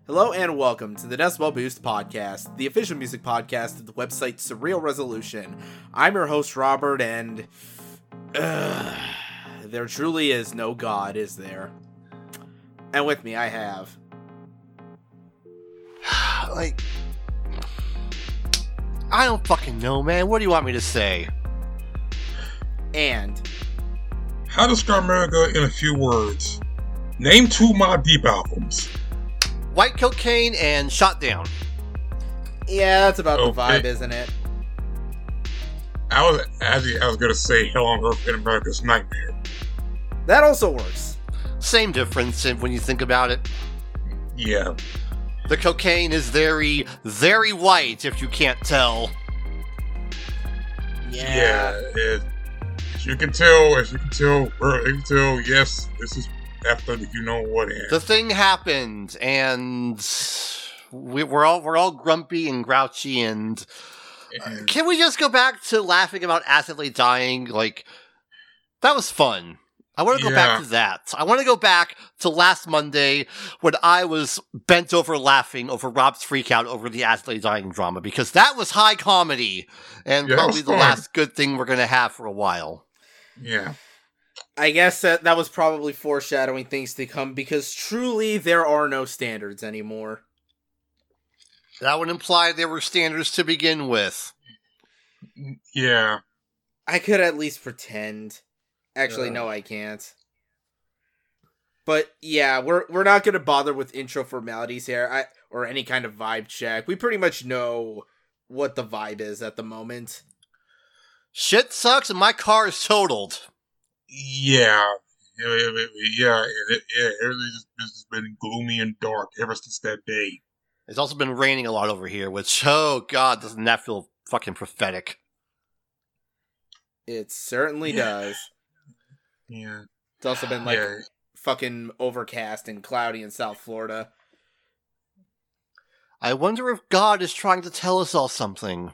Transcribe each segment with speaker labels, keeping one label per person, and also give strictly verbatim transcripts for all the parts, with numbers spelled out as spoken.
Speaker 1: Hello and welcome to the Decibel Boost Podcast, the official music podcast of the website Surreal Resolution. I'm your host, Robert, and uh, there truly is no God, is there? And with me, I have...
Speaker 2: like... I don't fucking know, man. What do you want me to say?
Speaker 1: And...
Speaker 3: How to describe America in a few words? Name two Mobb Deep albums.
Speaker 2: White Cocaine and Shot Down.
Speaker 1: Yeah, that's about
Speaker 3: okay.
Speaker 1: the vibe, isn't it?
Speaker 3: I was actually I was gonna say Hell on Earth in America's Nightmare.
Speaker 1: That also works.
Speaker 2: Same difference when you think about it.
Speaker 3: Yeah.
Speaker 2: The cocaine is very, very white, if you can't tell.
Speaker 1: Yeah.
Speaker 3: Yeah. It, as you can tell, as you can tell, you can tell. Yes, this is after the you know what end.
Speaker 2: The thing happened, and we, we're all we're all grumpy and grouchy. And, and can we just go back to laughing about acidly dying? Like, that was fun. I want to go
Speaker 3: yeah.
Speaker 2: back to that. I want to go back to last Monday when I was bent over laughing over Rob's freakout over the acidly dying drama, because that was high comedy and
Speaker 3: yeah,
Speaker 2: probably the
Speaker 3: fun.
Speaker 2: last good thing we're going to have for a while.
Speaker 3: Yeah.
Speaker 1: I guess that, that was probably foreshadowing things to come, because truly there are no standards anymore.
Speaker 2: That would imply there were standards to begin with.
Speaker 3: Yeah.
Speaker 1: I could at least pretend. Actually,
Speaker 3: Uh.
Speaker 1: no, I can't. But yeah, we're we're not gonna bother with intro formalities here, I or any kind of vibe check. We pretty much know what the vibe is at the moment.
Speaker 2: Shit sucks and my car is totaled.
Speaker 3: Yeah. Yeah, yeah, yeah, it, yeah, everything's just, just been gloomy and dark ever since that day.
Speaker 2: It's also been raining a lot over here, which, oh god, doesn't that feel fucking prophetic?
Speaker 1: It certainly
Speaker 3: Yeah.
Speaker 1: does.
Speaker 3: Yeah.
Speaker 1: It's also been like
Speaker 3: Yeah.
Speaker 1: fucking overcast and cloudy in South Florida.
Speaker 2: I wonder if God is trying to tell us all something.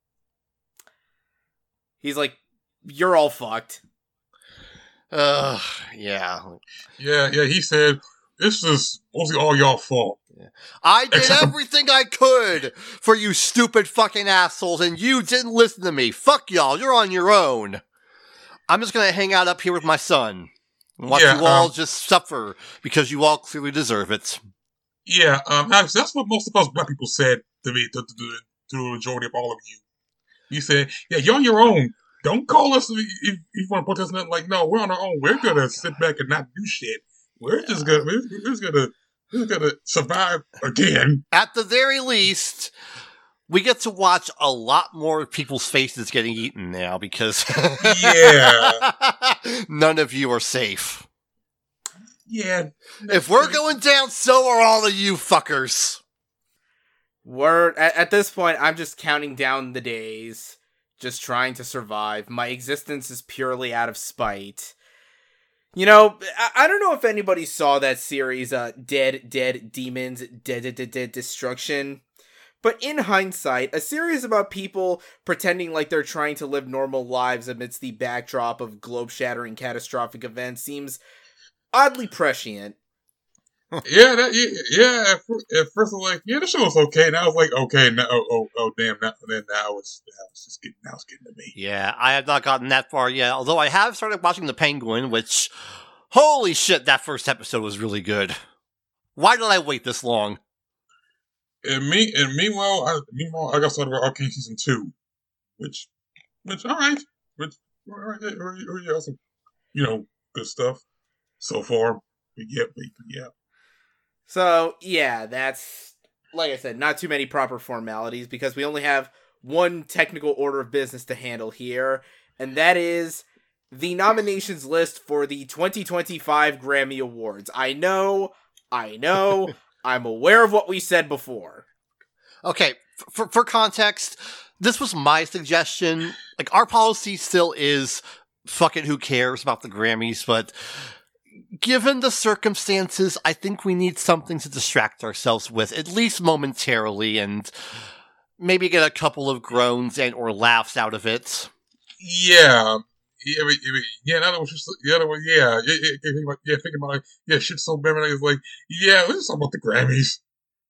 Speaker 1: He's like, you're all fucked.
Speaker 2: Ugh, yeah.
Speaker 3: Yeah, yeah, he said, this is mostly all y'all fault.
Speaker 2: I did
Speaker 3: Except-
Speaker 2: everything I could for you stupid fucking assholes, and you didn't listen to me. Fuck y'all, you're on your own. I'm just gonna hang out up here with my son and watch
Speaker 3: Yeah,
Speaker 2: you all
Speaker 3: um,
Speaker 2: just suffer because you all clearly deserve it.
Speaker 3: Yeah, um, actually, that's what most of us black people said to me, to, to, to, to the majority of all of you. You said, yeah, you're on your own. Don't call us if, if you want to protest nothing. Like, no, we're on our own. We're gonna sit back and not do shit. We're yeah. just gonna, we're, we're just gonna, we're gonna survive again.
Speaker 2: At the very least, we get to watch a lot more people's faces getting eaten now because
Speaker 3: yeah,
Speaker 2: none of you are safe.
Speaker 3: Yeah.
Speaker 2: If we're going down, so are all of you fuckers.
Speaker 1: We're at, at this point, I'm just counting down the days, just trying to survive. My existence is purely out of spite. You know, I, I don't know if anybody saw that series, uh, Dead, Dead Demons, Dead, Dead, Dead, Dead Destruction. But in hindsight, a series about people pretending like they're trying to live normal lives amidst the backdrop of globe-shattering catastrophic events seems oddly prescient.
Speaker 3: Yeah, that, yeah, yeah. At first, at first, I was like, yeah, the show was okay. Now I was like, okay, now, oh, oh, oh, damn. Now, then now it's, now it's just getting, now it's getting to me.
Speaker 2: Yeah, I have not gotten that far yet. Although I have started watching The Penguin, which, holy shit, that first episode was really good. Why did I wait this long?
Speaker 3: And me, and meanwhile, I, meanwhile, I got started with Arcane season two, which, which, all right, which, all right, yeah, some, you know, good stuff so far. But yeah, but yeah.
Speaker 1: So, yeah, that's, like I said, not too many proper formalities, because we only have one technical order of business to handle here, and that is the nominations list for the twenty twenty-five Grammy Awards. I know, I know, I'm aware of what we said before.
Speaker 2: Okay, for, for context, this was my suggestion. Like, our policy still is, fuck it, who cares about the Grammys, but given the circumstances, I think we need something to distract ourselves with, at least momentarily, and maybe get a couple of groans and or laughs out of it.
Speaker 3: Yeah. Yeah, yeah, that was just, yeah, that was, yeah, yeah, yeah, yeah, yeah, thinking about, like, yeah, shit's so bad, it's like, yeah, let's just talk about the Grammys.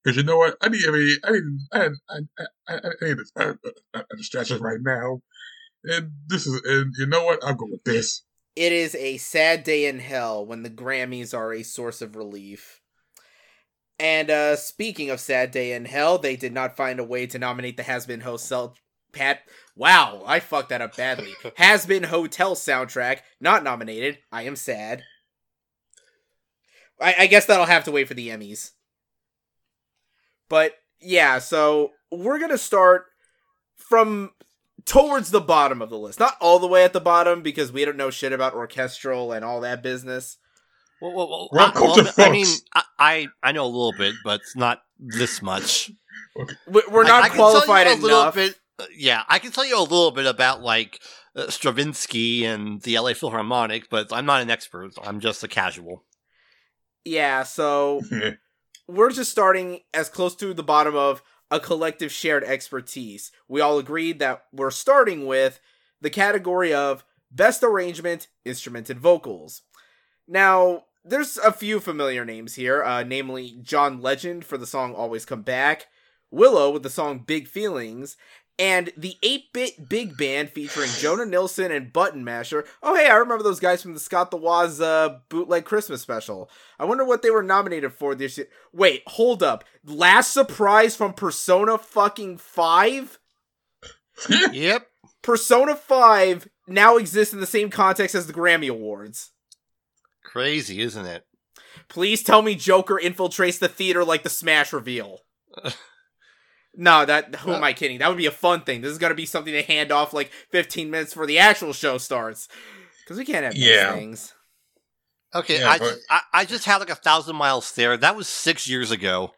Speaker 3: Because you know what? I need, I mean, I need, I, I, I, I need a, a, a distraction right now. And this is, and you know what? I'll go with this.
Speaker 1: It is a sad day in hell when the Grammys are a source of relief. And uh, speaking of sad day in hell, they did not find a way to nominate the Has Been Hotel. Pat, wow, I fucked that up badly. Has Been Hotel soundtrack not nominated. I am sad. I, I guess that'll have to wait for the Emmys. But yeah, so we're gonna start from towards the bottom of the list. Not all the way at the bottom, because we don't know shit about orchestral and all that business.
Speaker 2: Well, well, well,
Speaker 3: Rock
Speaker 2: I,
Speaker 3: culture
Speaker 2: well, I mean,
Speaker 3: folks.
Speaker 2: I, I I know a little bit, but it's not this much.
Speaker 1: We- We're not
Speaker 2: I, I can
Speaker 1: qualified
Speaker 2: tell you a little
Speaker 1: enough.
Speaker 2: bit. uh, Yeah, I can tell you a little bit about like uh, Stravinsky and the L A Philharmonic, but I'm not an expert. I'm just a casual.
Speaker 1: Yeah, so we're just starting as close to the bottom of a collective shared expertise. We all agreed that we're starting with the category of Best Arrangement, Instrumented Vocals. Now, there's a few familiar names here, uh, namely John Legend for the song Always Come Back, Willow with the song Big Feelings, and the eight-bit Big Band featuring Jonah Nilsson and Button Masher. Oh hey, I remember those guys from the Scott the Woz uh, bootleg Christmas special. I wonder what they were nominated for this year. Wait, hold up. Last Surprise from Persona fucking five?
Speaker 2: Yep.
Speaker 1: Persona five now exists in the same context as the Grammy Awards.
Speaker 2: Crazy, isn't it?
Speaker 1: Please tell me Joker infiltrates the theater like the Smash reveal. No, that, who am I kidding? That would be a fun thing. This is gonna be something they hand off like fifteen minutes before the actual show starts. Because we can't have these
Speaker 3: Yeah.
Speaker 1: things.
Speaker 2: Okay,
Speaker 3: Yeah,
Speaker 2: I,
Speaker 3: but-
Speaker 2: just, I I just had like a thousand miles stare. That was six years ago.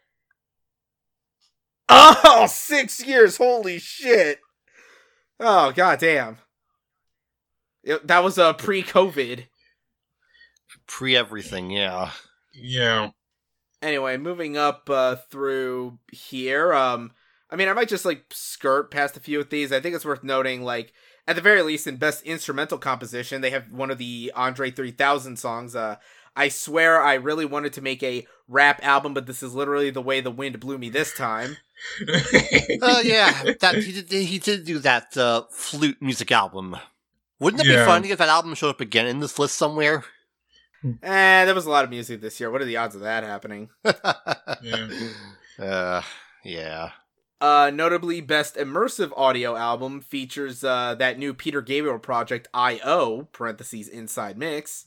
Speaker 1: Oh, six years! Holy shit! Oh, goddamn. It, that was uh, pre-COVID.
Speaker 2: Pre everything, yeah.
Speaker 3: Yeah.
Speaker 1: Anyway, moving up uh, through here, um, I mean, I might just, like, skirt past a few of these. I think it's worth noting, like, at the very least, in Best Instrumental Composition, they have one of the Andre three thousand songs. Uh, I swear I really wanted to make a rap album, but this is literally the way the wind blew me this time.
Speaker 2: Oh yeah, that he did. He did do that uh, flute music album. Wouldn't it
Speaker 3: Yeah.
Speaker 2: be funny if that album showed up again in this list somewhere?
Speaker 1: Eh, there was a lot of music this year. What are the odds of that happening?
Speaker 3: Yeah.
Speaker 2: Uh, yeah.
Speaker 1: Uh, notably, Best Immersive Audio Album features uh, that new Peter Gabriel project, I O, parentheses, Inside Mix.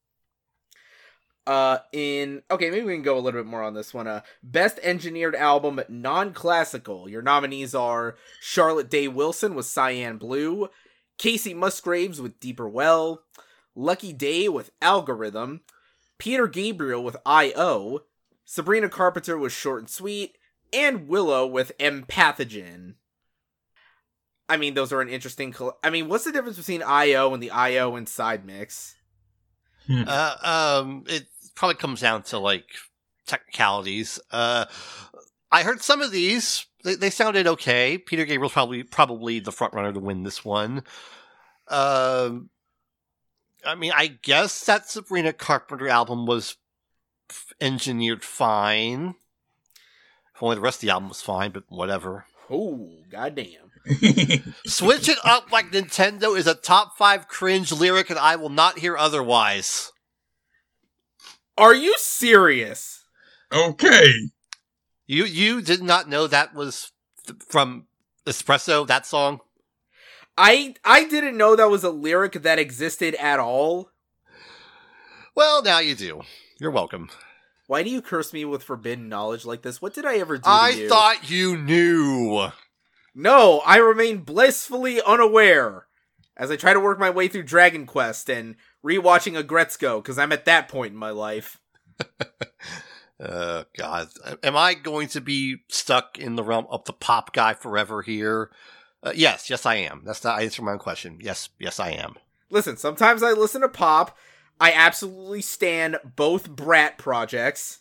Speaker 1: Uh, in, okay, maybe we can go a little bit more on this one. Uh, Best Engineered Album, Non-Classical. Your nominees are Charlotte Day Wilson with Cyan Blue, Casey Musgraves with Deeper Well, Lucky Day with Algorithm, Peter Gabriel with I O, Sabrina Carpenter with Short and Sweet, and Willow with Empathogen. I mean, those are an interesting... Col- I mean, what's the difference between I O and the I O Inside Mix?
Speaker 2: Uh, um, it probably comes down to like technicalities. Uh, I heard some of these; they, they sounded okay. Peter Gabriel's probably probably the front runner to win this one. Um, I mean, I guess that Sabrina Carpenter album was f- engineered fine. If only the rest of the album was fine, but whatever.
Speaker 1: Oh, goddamn.
Speaker 2: Switch it up like Nintendo is a top five cringe lyric, and I will not hear otherwise.
Speaker 1: Are you serious?
Speaker 3: Okay.
Speaker 2: You you did not know that was th- from Espresso, that song?
Speaker 1: I I didn't know that was a lyric that existed at all.
Speaker 2: Well, now you do. You're welcome.
Speaker 1: Why do you curse me with forbidden knowledge like this? What did I ever do to
Speaker 2: I
Speaker 1: you?
Speaker 2: thought you knew.
Speaker 1: No, I remain blissfully unaware as I try to work my way through Dragon Quest and rewatching Agretzko, because I'm at that point in my life.
Speaker 2: Uh, God. Am I going to be stuck in the realm of the pop guy forever here? Uh, yes, yes I am. That's not answering my own question. Yes, yes I am.
Speaker 1: Listen, sometimes I listen to pop. I absolutely stan both Brat projects.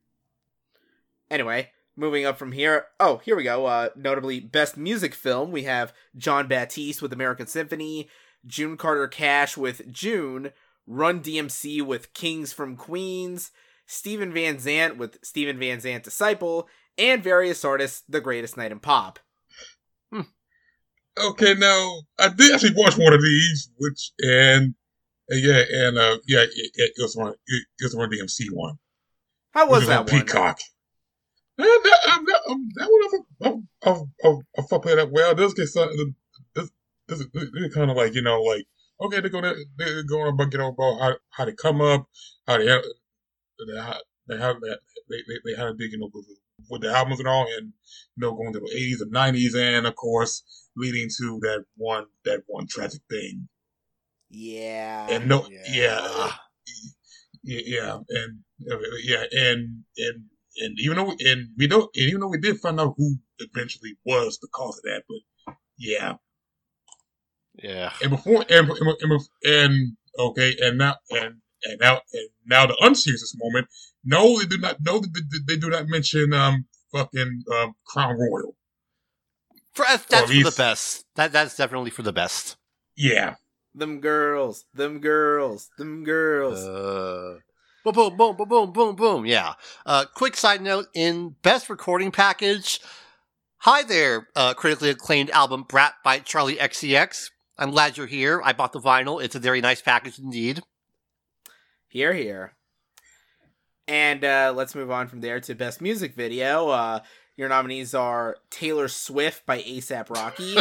Speaker 1: Anyway, moving up from here. Oh, here we go. Uh, notably, Best Music Film. We have John Batiste with American Symphony, June Carter Cash with June, Run D M C with Kings from Queens, Steven Van Zandt with Steven Van Zandt Disciple, and various artists' The Greatest Night in Pop.
Speaker 2: Hmm.
Speaker 3: Okay, now I did actually watch one of these, which and, and yeah, and uh, yeah, it, it, it was one. It, it was one of the M C one.
Speaker 1: How was
Speaker 3: This
Speaker 1: that
Speaker 3: on
Speaker 1: one?
Speaker 3: Peacock. And that, um, that, um, that one, I, I, I, I, I played that well. This gets something. This, this, this, this is kind of like, you know, like, okay, they're gonna they're going about you know about how how they come up, how they have they have they have that they, they they had to dig you know with, with the albums and all, and you know going to the eighties and nineties, and of course leading to that one that one tragic thing.
Speaker 1: Yeah.
Speaker 3: And no,
Speaker 2: Yeah.
Speaker 3: yeah, yeah, yeah, and yeah, and and and even though and we don't, and even though we did find out who eventually was the cause of that, but yeah.
Speaker 2: Yeah.
Speaker 3: And before, and, and, and, and okay, and now, and, and now, and now the unserious moment. No, they do not. No, they, they do not mention um fucking um Crown Royal.
Speaker 2: For, that's that's for the
Speaker 3: least-
Speaker 2: best. That that's definitely for the best.
Speaker 3: Yeah,
Speaker 1: Them girls, them girls, them girls.
Speaker 2: Uh, boom, boom, boom, boom, boom, boom, boom. Yeah. Uh, quick side note: in best recording package, hi there, uh, critically acclaimed album "Brat" by Charlie X C X. I'm glad you're here. I bought the vinyl. It's a very nice package indeed.
Speaker 1: Here, here. And uh, let's move on from there to Best Music Video. Uh, your nominees are Taylor Swift by A$AP Rocky.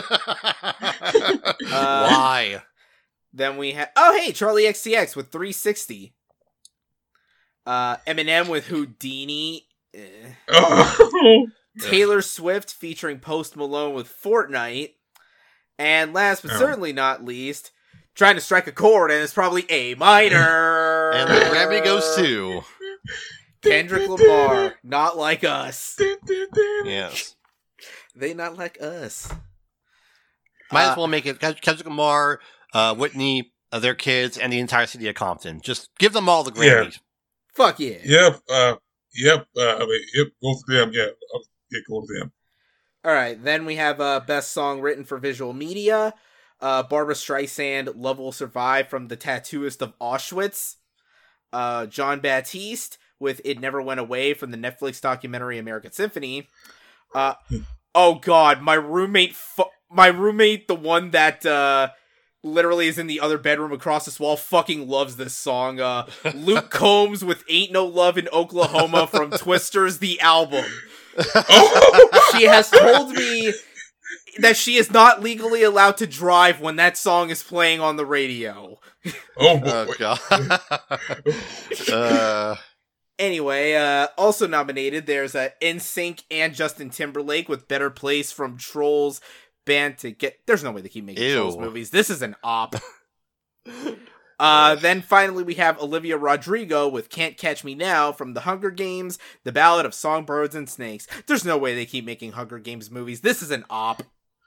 Speaker 2: Why?
Speaker 1: Then we have... Oh, hey, Charlie X C X with three sixty. Uh, Eminem with Houdini. Eh.
Speaker 3: oh,
Speaker 1: Taylor Swift featuring Post Malone with Fortnite. And last but
Speaker 3: Oh.
Speaker 1: certainly not least, trying to strike a chord, and it's probably A minor.
Speaker 2: And the Grammy goes to
Speaker 1: Kendrick Lamar, Not Like Us.
Speaker 2: yes.
Speaker 1: They not like us.
Speaker 2: Might
Speaker 1: Uh,
Speaker 2: as well make it Kendrick Lamar, uh, Whitney, uh, their kids, and the entire city of Compton. Just give them all the
Speaker 3: Yeah.
Speaker 2: Grammys.
Speaker 1: Fuck yeah.
Speaker 3: yep, uh, yep, uh, I mean, yep, go to them. Yeah, uh, yeah, go to them.
Speaker 1: All right, then we have uh, Best Song Written for Visual Media. Uh, Barbra Streisand, Love Will Survive from The Tattooist of Auschwitz. Uh, John Baptiste with It Never Went Away from the Netflix documentary American Symphony. Uh, oh god, my roommate, fu- my roommate, the one that uh, literally is in the other bedroom across this wall, fucking loves this song. Uh, Luke Combs with Ain't No Love in Oklahoma from Twisters, the album.
Speaker 3: Oh,
Speaker 1: She has told me that she is not legally allowed to drive when that song is playing on the radio.
Speaker 3: oh, boy.
Speaker 2: Oh, God. uh,
Speaker 1: Anyway, uh, also nominated, there's uh, N Sync and Justin Timberlake with Better Place from Trolls Band to Get... There's no way they keep making
Speaker 2: Ew.
Speaker 1: Trolls movies. This is an op. Uh, then finally we have Olivia Rodrigo with Can't Catch Me Now from The Hunger Games, The Ballad of Songbirds and Snakes. There's no way they keep making Hunger Games movies. This is an op.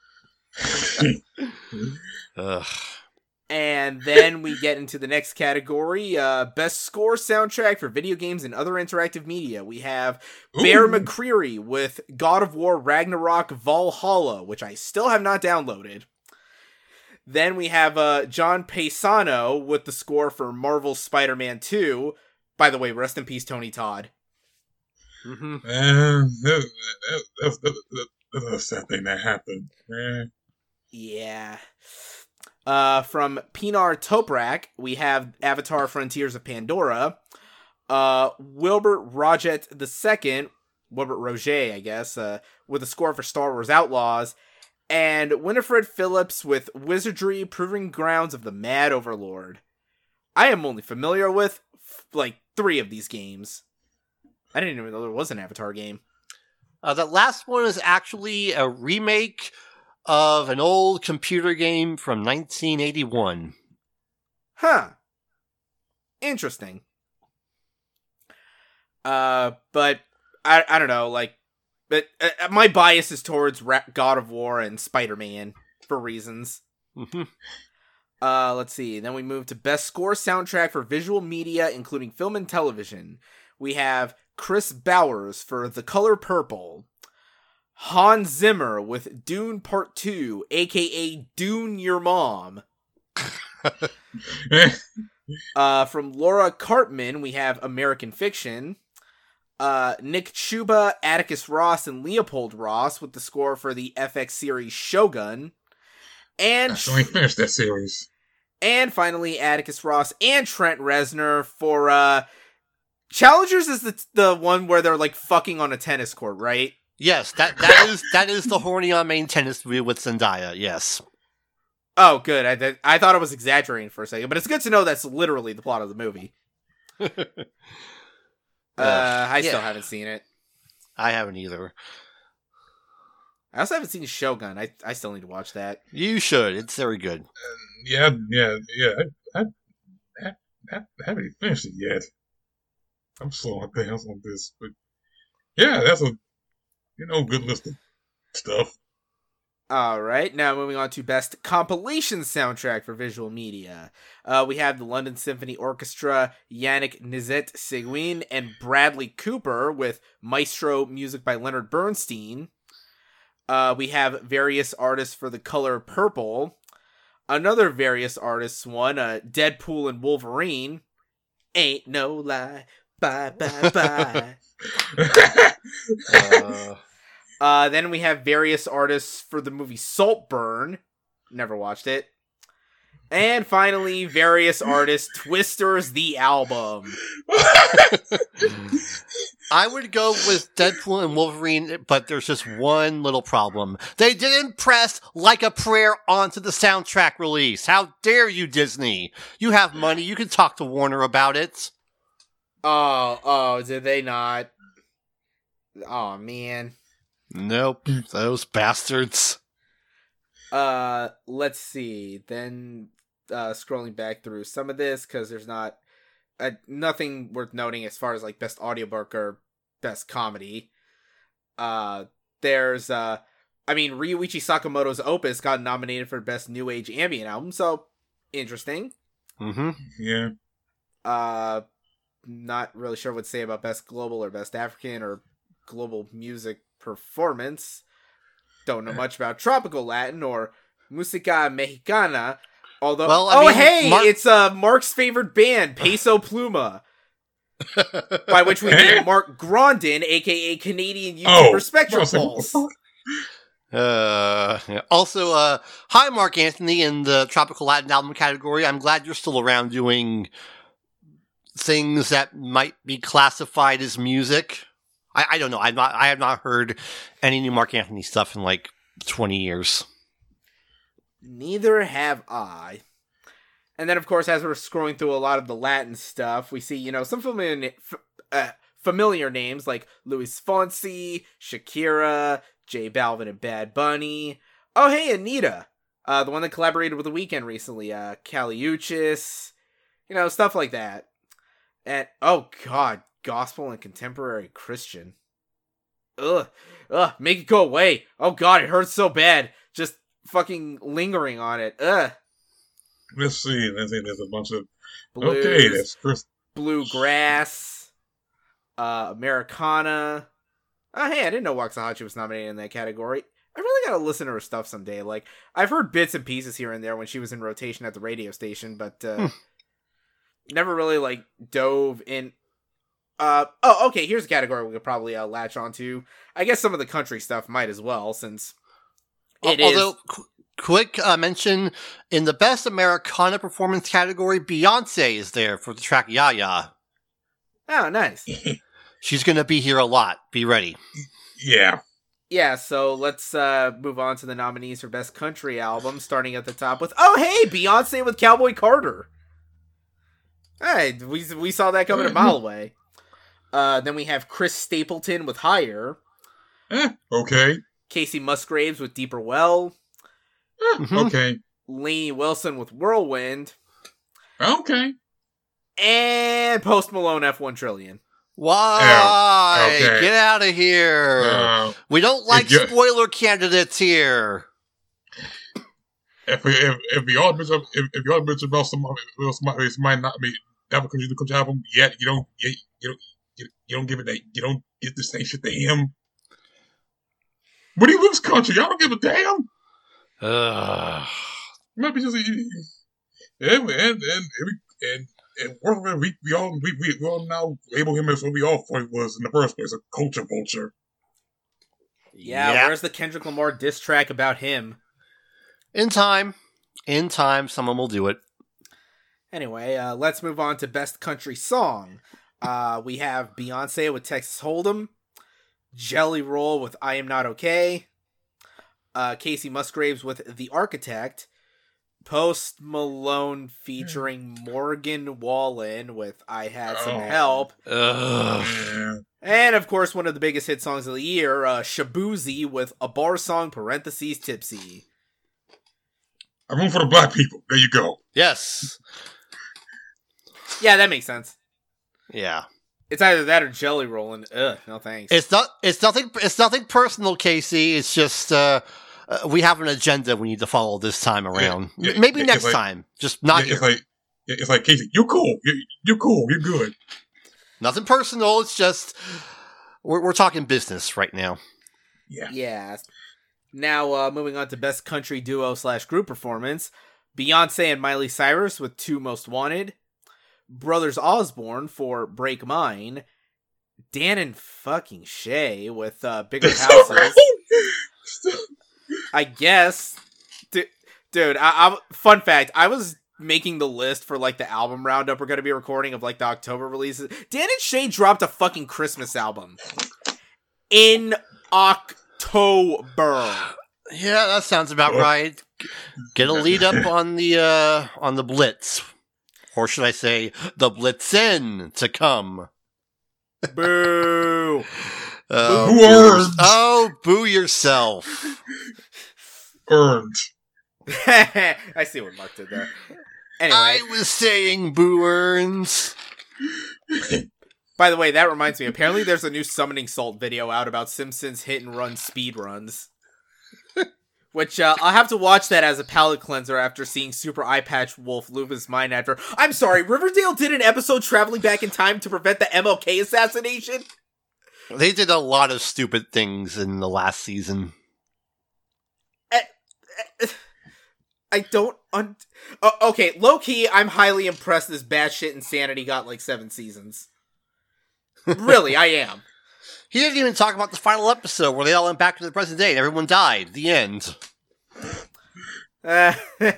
Speaker 2: ugh.
Speaker 1: And then we get into the next category, uh, Best Score Soundtrack for Video Games and Other Interactive Media. We have Bear
Speaker 3: Ooh.
Speaker 1: McCreary with God of War Ragnarok Valhalla, which I still have not downloaded. Then we have uh, John Paisano with the score for Marvel's Spider-Man two. By the way, rest in peace, Tony Todd.
Speaker 2: Mhm.
Speaker 3: Man, that, that, that's, that, that, that's a sad thing that happened, man.
Speaker 1: Yeah. Uh, from Pinar Toprak, we have Avatar Frontiers of Pandora. Uh, Wilbert Roget the Second, Wilbert Roget, I guess, uh, with a score for Star Wars Outlaws. And Winifred Phillips with Wizardry Proving Grounds of the Mad Overlord. I am only familiar with, f- like, three of these games. I didn't even know there was an Avatar game.
Speaker 2: Uh, that last one is actually a remake of an old computer game from nineteen eighty-one.
Speaker 1: Huh. Interesting. Uh, but I I don't know, like, but uh, my bias is towards Ra- God of War and Spider-Man for reasons.
Speaker 2: Mhm.
Speaker 1: Uh, let's see. Then we move to Best Score Soundtrack for Visual Media, including film and television. We have Chris Bowers for The Color Purple. Hans Zimmer with Dune Part two, aka Dune Your Mom. Uh, from Laura Cartman, we have American Fiction. Uh, Nick Chuba, Atticus Ross, and Leopold Ross with the score for the F X series Shogun. And
Speaker 3: I still ain't finished that series.
Speaker 1: And finally, Atticus Ross and Trent Reznor for uh, Challengers is the the one where they're like fucking on a tennis court, right?
Speaker 2: Yes, that that is that is the horny on main tennis movie with Zendaya. Yes.
Speaker 1: Oh, good. I I thought I was exaggerating for a second, but it's good to know that's literally the plot of the movie. uh, I
Speaker 2: yeah.
Speaker 1: still haven't seen it.
Speaker 2: I haven't either.
Speaker 1: I also haven't seen Shogun. I I still need to watch that.
Speaker 2: You should. It's very good.
Speaker 3: Uh, yeah, yeah, yeah. I, I, I, I haven't finished it yet. I'm slow on things on this, but yeah, that's a you know good list of stuff.
Speaker 1: All right, now moving on to Best Compilation Soundtrack for Visual Media. Uh, we have the London Symphony Orchestra, Yannick Nizet-Seguin, and Bradley Cooper with Maestro music by Leonard Bernstein. Uh, we have various artists for The Color Purple. Another various artists one, uh, Deadpool and Wolverine. Ain't no lie, bye, bye, bye. uh... Uh, then we have various artists for the movie Saltburn. Never watched it. And finally, various artists, Twisters, the album.
Speaker 2: I would go with Deadpool and Wolverine, but there's just one little problem. They didn't press Like a Prayer onto the soundtrack release. How dare you, Disney? You have money. You can talk to Warner about it.
Speaker 1: Oh, oh, did they not? Oh, man.
Speaker 2: Nope, those bastards.
Speaker 1: Uh, let's see. Then, uh, scrolling back through some of this, because there's not uh, nothing worth noting as far as like best audiobook or best comedy. Uh, there's uh, I mean, Ryuichi Sakamoto's Opus got nominated for best new age ambient album, so interesting.
Speaker 2: Mm-hmm.
Speaker 3: Yeah.
Speaker 1: Uh, not really sure what to say about best global or best African or global music performance. Don't know much about tropical Latin or música mexicana. Although,
Speaker 2: well, I
Speaker 1: oh
Speaker 2: mean,
Speaker 1: hey,
Speaker 2: Mark-
Speaker 1: it's uh, Mark's favorite band, Peso Pluma, by which we mean Mark Grondin, aka Canadian YouTuber
Speaker 3: oh,
Speaker 1: Spectrum Pulse.
Speaker 2: Uh, yeah. Also, uh, hi, Mark Anthony in the tropical Latin album category. I'm glad you're still around doing things that might be classified as music. I, I don't know. I've not. I have not heard any new Mark Anthony stuff in like twenty years.
Speaker 1: Neither have I. And then, of course, as we're scrolling through a lot of the Latin stuff, we see, you know, some familiar, uh, familiar names like Luis Fonsi, Shakira, J Balvin and Bad Bunny. Oh, hey, Anita, uh, the one that collaborated with The Weeknd recently, uh, Kali Uchis, you know, stuff like that. And oh god, gospel and contemporary Christian. Ugh, ugh, make it go away. Oh god, it hurts so bad. Just fucking lingering on it. Ugh.
Speaker 3: Let's see. Let's see. There's a bunch of
Speaker 1: Blues,
Speaker 3: okay. That's Chris.
Speaker 1: Bluegrass, uh, Americana. Oh hey, I didn't know Waxahachie was nominated in that category. I really gotta listen to her stuff someday. Like, I've heard bits and pieces here and there when she was in rotation at the radio station, but uh, never really like dove in. Uh oh, okay. Here's a category we could probably uh, latch onto. I guess some of the country stuff might as well, since it
Speaker 2: Although,
Speaker 1: is.
Speaker 2: Qu- quick uh, mention in the best Americana performance category, Beyonce is there for the track "Ya Ya."
Speaker 1: Oh, nice.
Speaker 2: She's gonna be here a lot. Be ready.
Speaker 3: Yeah.
Speaker 1: Yeah, so let's uh, move on to the nominees for Best Country Album, starting at the top with, oh, hey, Beyonce with Cowboy Carter. Hey, we, we saw that coming a mile away. Uh, then we have Chris Stapleton with Higher.
Speaker 3: Eh, okay.
Speaker 1: Casey Musgraves with Deeper Well.
Speaker 3: Eh,
Speaker 2: Mm-hmm.
Speaker 3: Okay.
Speaker 1: Lainey Wilson with Whirlwind.
Speaker 3: Okay.
Speaker 1: And Post Malone F one Trillion.
Speaker 2: Why?
Speaker 3: Okay.
Speaker 2: Get out of here.
Speaker 3: Uh,
Speaker 2: we don't like
Speaker 3: you-
Speaker 2: spoiler candidates here.
Speaker 3: if if if the arguments if, if the arguments about somebody somebody might not be that because you country album yet you don't you, you don't you, you don't give it that you don't get the same shit to him. But he lives country. Y'all don't give a damn.
Speaker 2: Ugh.
Speaker 3: Might be just a, and and and and and we we all we, we we all now label him as what we all thought he was in the first place, a culture vulture.
Speaker 1: Yeah,
Speaker 2: Yeah.
Speaker 1: where's the Kendrick Lamar diss track about him?
Speaker 2: In time. In time, someone will do it.
Speaker 1: Anyway, uh, let's move on to Best Country Song. Uh, we have Beyonce with Texas Hold'em, Jelly Roll with I Am Not Okay, uh, Casey Musgraves with The Architect, Post Malone featuring Morgan Wallen with I Had Some
Speaker 3: Oh.
Speaker 1: Help,
Speaker 2: Ugh.
Speaker 3: Yeah.
Speaker 1: and of course one of the biggest hit songs of the year, uh, Shabuzi with A Bar Song parentheses Tipsy.
Speaker 3: I'm rooting for the black people. There you go.
Speaker 2: Yes.
Speaker 1: Yeah, that makes sense.
Speaker 2: Yeah.
Speaker 1: It's either that or Jelly Roll, ugh, no thanks.
Speaker 2: It's not. It's nothing. It's nothing personal, Casey. It's just uh, uh, we have an agenda we need to follow this time around.
Speaker 3: Yeah, yeah,
Speaker 2: Maybe
Speaker 3: yeah,
Speaker 2: next
Speaker 3: it's like-
Speaker 2: time. Just not
Speaker 3: Yeah, it's
Speaker 2: here.
Speaker 3: like it's like Casey, you're cool. You're, you're cool. You're good.
Speaker 2: Nothing personal. It's just we're we're talking business right now.
Speaker 3: Yeah.
Speaker 1: Yeah. Now, uh, moving on to Best Country Duo slash Group Performance, Beyonce and Miley Cyrus with Two Most Wanted, Brothers Osborne for Break Mine, Dan and fucking Shay with uh, Bigger Houses. I guess, D- dude. I, I fun fact: I was making the list for like the album roundup we're gonna be recording of like the October releases. Dan and Shay dropped a fucking Christmas album in October.
Speaker 2: Yeah, that sounds about right. Get a lead up on the uh, on the Blitz, or should I say, the Blitzin to come.
Speaker 1: Boo!
Speaker 2: Oh,
Speaker 3: Who
Speaker 2: boo your-
Speaker 3: earned?
Speaker 2: oh, boo yourself.
Speaker 3: Earned.
Speaker 1: I see what Mark did there. Anyway,
Speaker 2: I was saying boo earns.
Speaker 1: by the way, that reminds me. Apparently, there's a new Summoning Salt video out about Simpsons hit and run speed runs. Which, uh, I'll have to watch that as a palate cleanser after seeing Super Eye Patch Wolf lose his mind after... I'm sorry, Riverdale did an episode traveling back in time to prevent the M L K assassination?
Speaker 2: They did a lot of stupid things in the last season.
Speaker 1: I don't... Un- uh, okay, low-key, I'm highly impressed this batshit insanity got, like, seven seasons. Really, I am.
Speaker 2: He didn't even talk about the final episode where they all went back to the present day and everyone died. The end.
Speaker 1: Uh,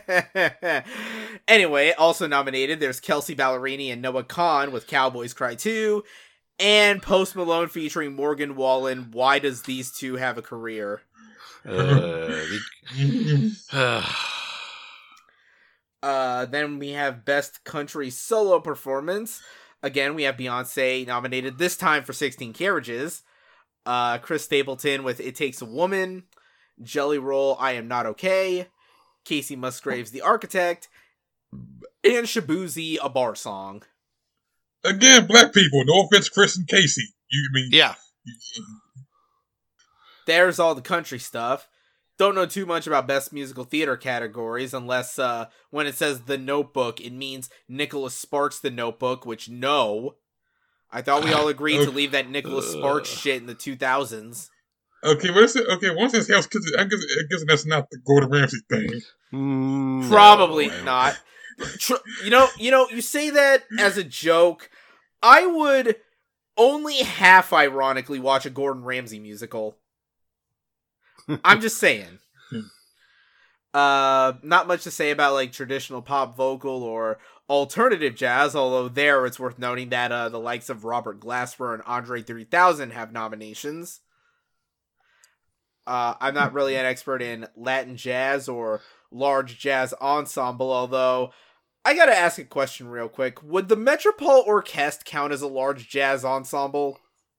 Speaker 1: anyway, also nominated, there's Kelsey Ballerini and Noah Khan with Cowboys Cry two, and Post Malone featuring Morgan Wallen, Why Does These Two Have a Career?
Speaker 2: Uh,
Speaker 1: Uh, then we have Best Country Solo Performance. Again, we have Beyonce nominated, this time for sixteen Carriages. Uh, Chris Stapleton with It Takes a Woman. Jelly Roll, I Am Not Okay. Casey Musgraves, The Architect. And Shabuzi, A Bar Song.
Speaker 3: Again, black people. No offense, Chris and Casey. You I mean?
Speaker 2: yeah.
Speaker 1: There's all the country stuff. Don't know too much about Best Musical Theater categories, unless uh, when it says The Notebook, it means Nicholas Sparks' The Notebook, which no. I thought we all agreed to leave that Nicholas Sparks shit in the two thousands.
Speaker 3: Okay, but it's, okay. Once it's Hell's Kitchen, I guess, I guess that's not the Gordon Ramsay thing.
Speaker 2: Mm,
Speaker 1: Probably
Speaker 2: no.
Speaker 1: not. Tr- you know, you know, you say that as a joke. I would only half ironically watch a Gordon Ramsay musical. I'm just saying. Uh, not much to say about like traditional pop vocal or alternative jazz, although there it's worth noting that uh, the likes of Robert Glasper and Andre three thousand have nominations. Uh, I'm not really an expert in Latin jazz or large jazz ensemble, although I gotta ask a question real quick. Would the Metropole Orchestre count as a large jazz ensemble?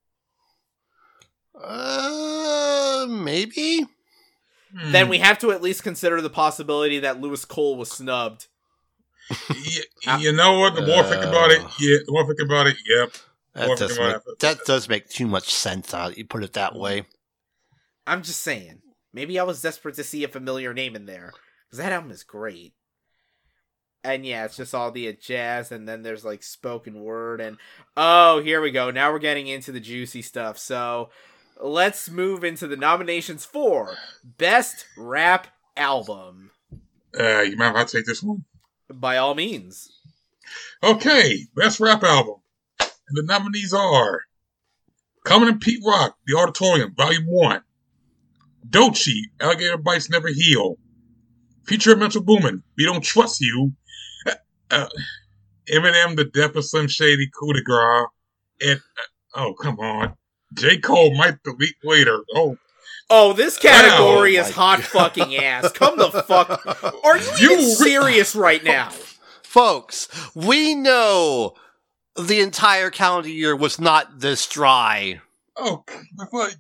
Speaker 2: Uh, maybe?
Speaker 1: Then we have to at least consider the possibility that Lewis Cole was snubbed.
Speaker 3: Yeah, you know what? The more I think about it, yeah. The more I think about it, yep.
Speaker 2: That
Speaker 3: More
Speaker 2: does,
Speaker 3: thinking
Speaker 2: make,
Speaker 3: about it.
Speaker 2: that does make too much sense, uh, you put it that way.
Speaker 1: I'm just saying. Maybe I was desperate to see a familiar name in there. Because that album is great. And yeah, it's just all the jazz, and then there's like spoken word, and oh, here we go. Now we're getting into the juicy stuff. So let's move into the nominations for Best Rap Album.
Speaker 3: Uh, you mind if I take this one?
Speaker 1: By all means.
Speaker 3: Okay, best rap album. And the nominees are Common and Pete Rock, The Auditorium, Volume one. Doechii, Alligator Bites Never Heal. Future Metro Boomin, We Don't Trust You. Uh, uh, Eminem, The Death of Slim Shady, Coup de Grace. And, uh, oh, come on. J. Cole might delete later. Oh,
Speaker 1: Oh, this category
Speaker 2: Wow.
Speaker 1: is hot fucking ass. Come the fuck. Are you,
Speaker 3: You
Speaker 1: even
Speaker 3: re-
Speaker 1: serious right now?
Speaker 2: Folks, we know the entire calendar year was not this dry.
Speaker 3: oh, it's like,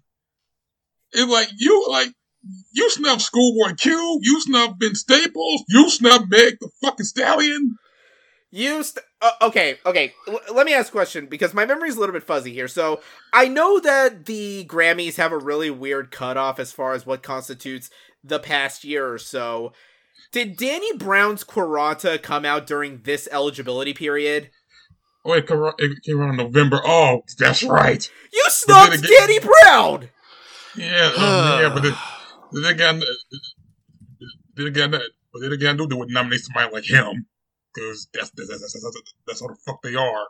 Speaker 3: it's like you, like, you snubbed Schoolboy Q, you snubbed Ben Staples, you snubbed Meg the fucking Stallion.
Speaker 1: You st- uh, okay, okay. L- let me ask a question because my memory's a little bit fuzzy here. So I know that the Grammys have a really weird cutoff as far as what constitutes the past year or so. Did Danny Brown's Quaranta come out during this eligibility period?
Speaker 3: Oh, it came around, it came around in November. Oh, that's right.
Speaker 1: You snubbed
Speaker 3: But then again-
Speaker 1: Danny Brown!
Speaker 3: Yeah, um, yeah, but then, then again, then again, but then again, I knew they would nominate somebody like him because that's that's, that's that's that's how the fuck they are.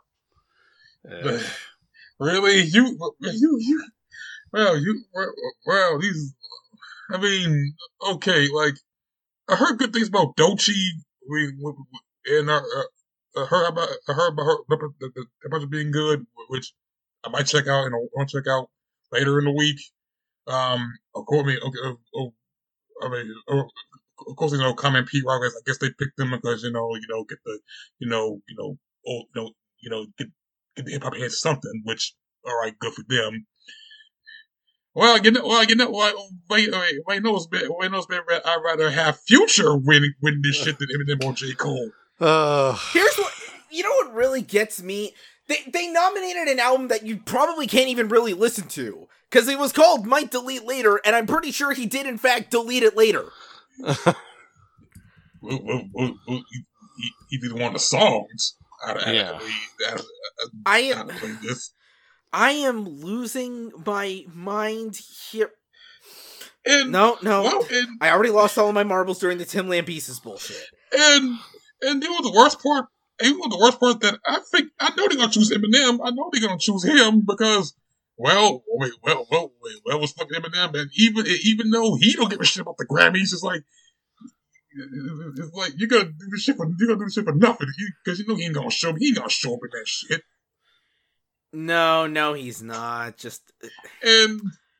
Speaker 2: Uh,
Speaker 3: Really, you, you, you, well, you, well, well, these. I mean, okay, like I heard good things about Doechii. We, we and uh, uh, I heard about I heard about her about the, the, about it being good, which I might check out and I want to check out later in the week. Um, of course, I mean, okay, uh, uh, I mean, uh, of course, you know, Common Pete Rock. I guess they picked them because you know, you know, get the, you know, you know, old, you know, you know, get get the hip hop head something. Which, all right, good for them. Well, you know, well, you know, well, wait, wait, wait, no, it's been, wait, no, it's been, I'd rather have Future win win this shit than Eminem or J. Cole.
Speaker 2: uh,
Speaker 1: Here's what, you know what really gets me? They, they nominated an album that you probably can't even really listen to. Because it was called Might Delete Later, and I'm pretty sure he did in fact delete it later.
Speaker 3: Well, well, well, well, he, he, he did one of the songs out of,
Speaker 2: Yeah.
Speaker 3: out of, out of,
Speaker 1: I
Speaker 3: out
Speaker 1: am,
Speaker 3: of this.
Speaker 1: I am losing my mind here.
Speaker 3: And,
Speaker 1: No, no.
Speaker 3: well, and,
Speaker 1: I already lost all of my marbles during the Tim Lambesis bullshit.
Speaker 3: and, and you know the worst part? And you know the worst part that I think, I know they're gonna choose Eminem. I know they're gonna choose him because, well, wait, well, well, wait, well, what's fucking Eminem? And even, even though he don't give a shit about the Grammys, it's like, it's like, you're gonna do this shit for, you're gonna do this shit for nothing. Because you know he ain't gonna show, he ain't gonna show up in that shit.
Speaker 1: No, no, he's not. Just
Speaker 3: And,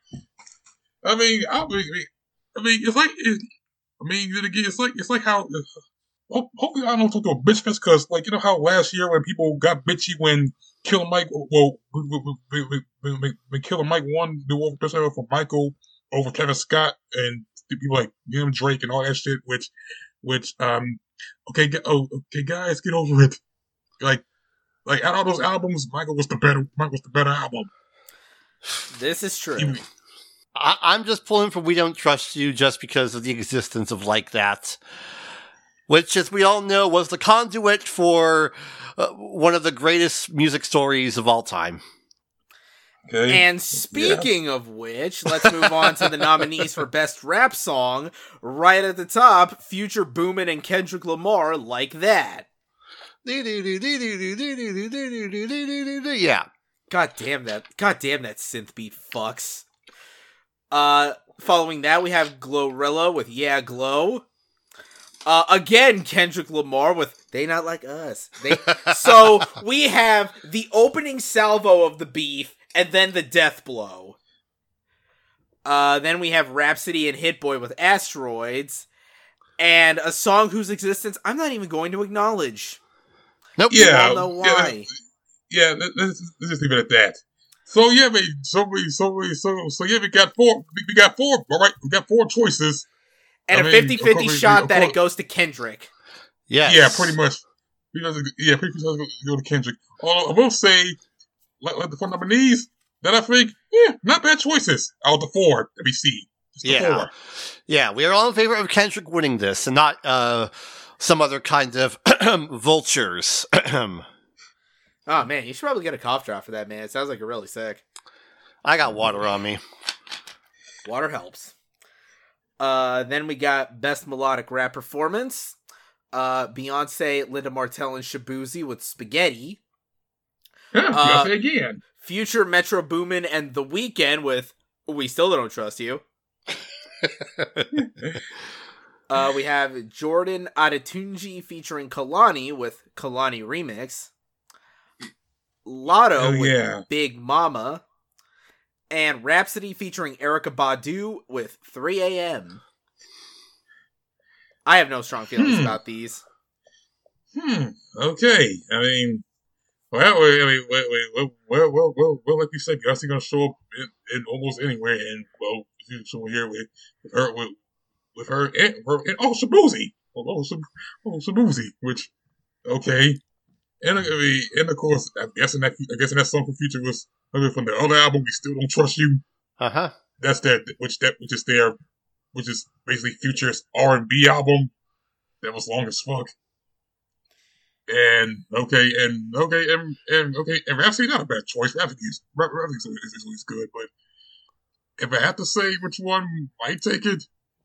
Speaker 3: I mean, I mean, I mean, it's like, it, I mean, then again, it's like, it's like how, uh, hopefully I don't talk to a bitch fest, because, like, you know how last year when people got bitchy when Killer Mike, well, when, when, when Killer Mike won the award for Michael over Kevin Scott, and people like him, Drake, and all that shit, which, which, um, okay, oh, okay, guys, get over it. Like, like out of all those albums, Michael was the better, Michael was the better album.
Speaker 1: this is true.
Speaker 3: He-
Speaker 2: I, I'm just pulling for We Don't Trust You just because of the existence of Like That, which, as we all know, was the conduit for uh, one of the greatest music stories of all time.
Speaker 3: Okay.
Speaker 1: And speaking of which, let's move on to the nominees for Best Rap Song. Right at the top, Future Boomin' and Kendrick Lamar, Like That.
Speaker 2: Yeah.
Speaker 1: God damn that. God damn that synth beat fucks. Uh, following that, we have Glorilla with Yeah Glow. Uh, again, Kendrick Lamar with They Not Like Us. They, so we have the opening salvo of the beef and then the death blow. Uh, then we have Rhapsody and Hit Boy with Asteroids. And a song whose existence I'm not even going to acknowledge.
Speaker 2: Nope.
Speaker 1: You
Speaker 3: Yeah,
Speaker 1: all know
Speaker 3: yeah,
Speaker 1: why.
Speaker 3: Yeah, let- let's, let's just leave it at that. So yeah, we, so we, so we, so so yeah, we got four. We, we got four. All right, we got four choices.
Speaker 1: And
Speaker 3: I
Speaker 1: a
Speaker 3: mean,
Speaker 1: fifty-fifty
Speaker 3: of course, we-
Speaker 1: shot
Speaker 3: of
Speaker 1: that it
Speaker 3: course-
Speaker 1: goes to Kendrick.
Speaker 2: Yes.
Speaker 3: Yeah, pretty much. We gotta- Yeah, pretty much go to Kendrick. Although I will say, like, like the four nominees, that I think, yeah, not bad choices out of the four that we see. It's the
Speaker 2: Yeah.
Speaker 3: four.
Speaker 2: Yeah, we are all in favor of Kendrick winning this and not uh, some other kind of vultures.
Speaker 1: Oh man, you should probably get a cough drop for that, man. It sounds like you're really sick.
Speaker 2: I got water on me.
Speaker 1: Water helps. Uh, then we got Best Melodic Rap Performance. Uh, Beyonce, Linda Martell, and Shabuzi with Spaghetti.
Speaker 3: Yeah,
Speaker 1: Uh,
Speaker 3: Beyonce again.
Speaker 1: Future, Metro Boomin, and The Weeknd with We Still Don't Trust You. uh, we have Jordan Adetunji featuring Kalani with Kalani Remix. Lotto
Speaker 3: Oh,
Speaker 1: with
Speaker 3: yeah.
Speaker 1: Big Mama. And Rhapsody featuring Erykah Badu with three a.m. I have no strong feelings
Speaker 3: Hmm.
Speaker 1: about these.
Speaker 3: Hmm. Okay. I mean, well, I mean, well, well, well, well, well, well like you said, Beyonce gonna show up in, in almost anywhere, and well, so here with, with her, with, with her, and, her, and oh, Shabuzi, oh, oh, Shab- oh, Shabuzi, which, okay, and I mean, and of course, I guess in that, I guess in that song for Future was I mean, from the other album, We Still Don't Trust You.
Speaker 2: Uh huh.
Speaker 3: That's that, which that, which is their, which is basically Future's R and B album. That was long as fuck. And okay, and okay, and and okay, and Rhapsody not a bad choice. Rhapsody is Rhapsody is always, is always good, but if I have to say which one might take it,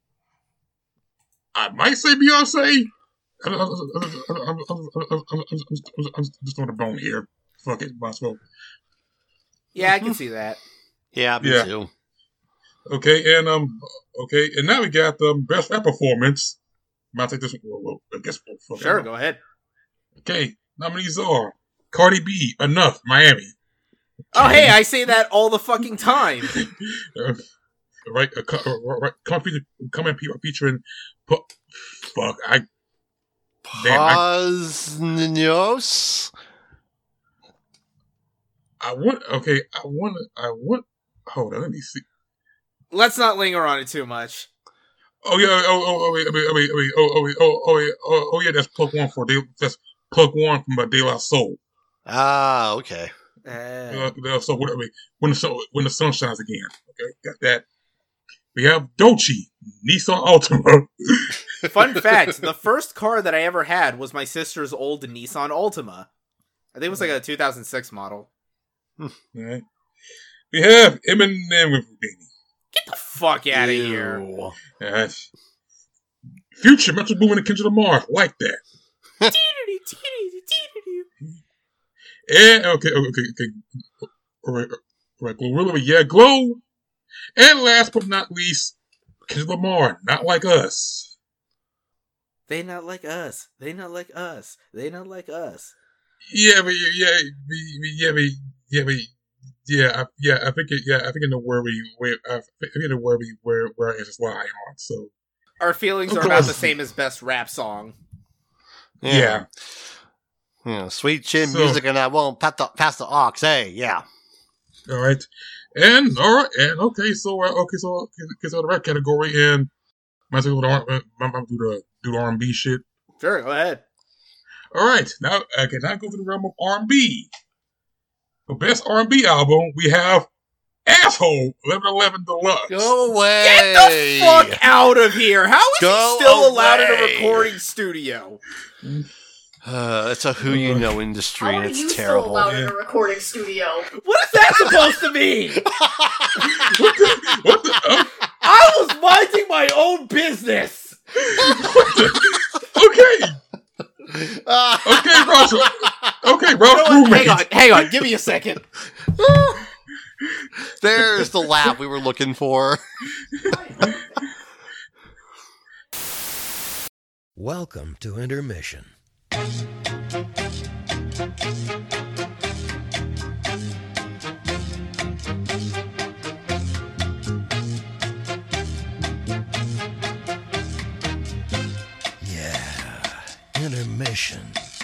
Speaker 3: I might say Beyonce. I'm, I'm, I'm, I'm, I'm, I'm, I'm just on the bone here. Fuck it, might as well.
Speaker 1: Yeah, I can see that.
Speaker 2: Yeah, me
Speaker 3: Yeah.
Speaker 2: too.
Speaker 3: Okay, and um, okay, and now we got the um, best rap performance. Might take this one. Well, well, I guess. Well, fuck
Speaker 1: Sure,
Speaker 3: it.
Speaker 1: go ahead.
Speaker 3: Okay, nominees are Cardi B, Enough, Miami.
Speaker 1: Oh, hey, I say that all the fucking time.
Speaker 3: Uh, right, uh, co- uh, right, come feature, come in pe- featuring. pu- Fuck, I. Damn, I,
Speaker 2: Paznios?
Speaker 3: I want. Okay, I want. I want. Hold on, let me see.
Speaker 1: Let's not linger on it too much.
Speaker 3: Oh yeah. Oh oh oh wait. I mean, I mean, I mean, oh oh wait, oh oh wait, oh oh yeah. That's plug one for De, that's plug one from uh, De La Soul.
Speaker 2: Ah, okay.
Speaker 1: Uh,
Speaker 3: Uh, uh, so what? I mean, when the sun when the sun shines again. Okay, got that. We have Dolce, Nissan Altima.
Speaker 1: fun fact, the first car that I ever had was my sister's old Nissan Altima. I think it was like a two thousand six model.
Speaker 3: Right. We have Eminem with Houdini.
Speaker 1: Get the fuck out of here.
Speaker 2: Ew.
Speaker 3: Uh, Future, Metro Boomin, and Kendrick Lamar. Like that. And, okay, okay, okay. All right, all right, Glorilla with Yeah Glow. And last but not least, Kendrick Lamar, Not Like Us.
Speaker 1: They not like us. They not like us. They not like us.
Speaker 3: Yeah, but yeah, yeah, but yeah, but yeah, I, yeah. I think it, yeah, I think I know where we, where I think I know where we, where where our answers lie on. So
Speaker 1: Our feelings
Speaker 3: Of
Speaker 1: are about
Speaker 3: course.
Speaker 1: the same as best rap song.
Speaker 3: yeah,
Speaker 2: Yeah, sweet chin
Speaker 3: So-
Speaker 2: music and I won't pass the, pass the aux. Hey, yeah.
Speaker 3: all right, and all right, and okay, so uh, okay, so okay, okay, so the rap category and might as well do the might as well do the do the R and B shit.
Speaker 1: Sure, go ahead.
Speaker 3: All right, now okay, now go to the realm of R and B. The best R and B album we have Asshole eleven eleven Deluxe.
Speaker 2: Go away.
Speaker 1: Get the fuck out of here! How is
Speaker 2: Go
Speaker 1: he still allowed in a
Speaker 2: away.
Speaker 1: recording studio?
Speaker 2: Uh, it's a who you know industry,
Speaker 4: How
Speaker 2: and
Speaker 4: are
Speaker 2: it's
Speaker 4: you
Speaker 2: terrible.
Speaker 4: still allowed in
Speaker 3: Yeah.
Speaker 4: a recording studio?
Speaker 1: What is that supposed to mean?
Speaker 3: What the? What the uh,
Speaker 1: I was minding my own business.
Speaker 3: okay, okay, Ross. Okay, Ross.
Speaker 1: You know what?
Speaker 3: roommate.
Speaker 1: Hang on, hang on. Give me a second.
Speaker 2: There's the laugh we were looking for.
Speaker 5: Welcome to Intermission. Yeah, intermission.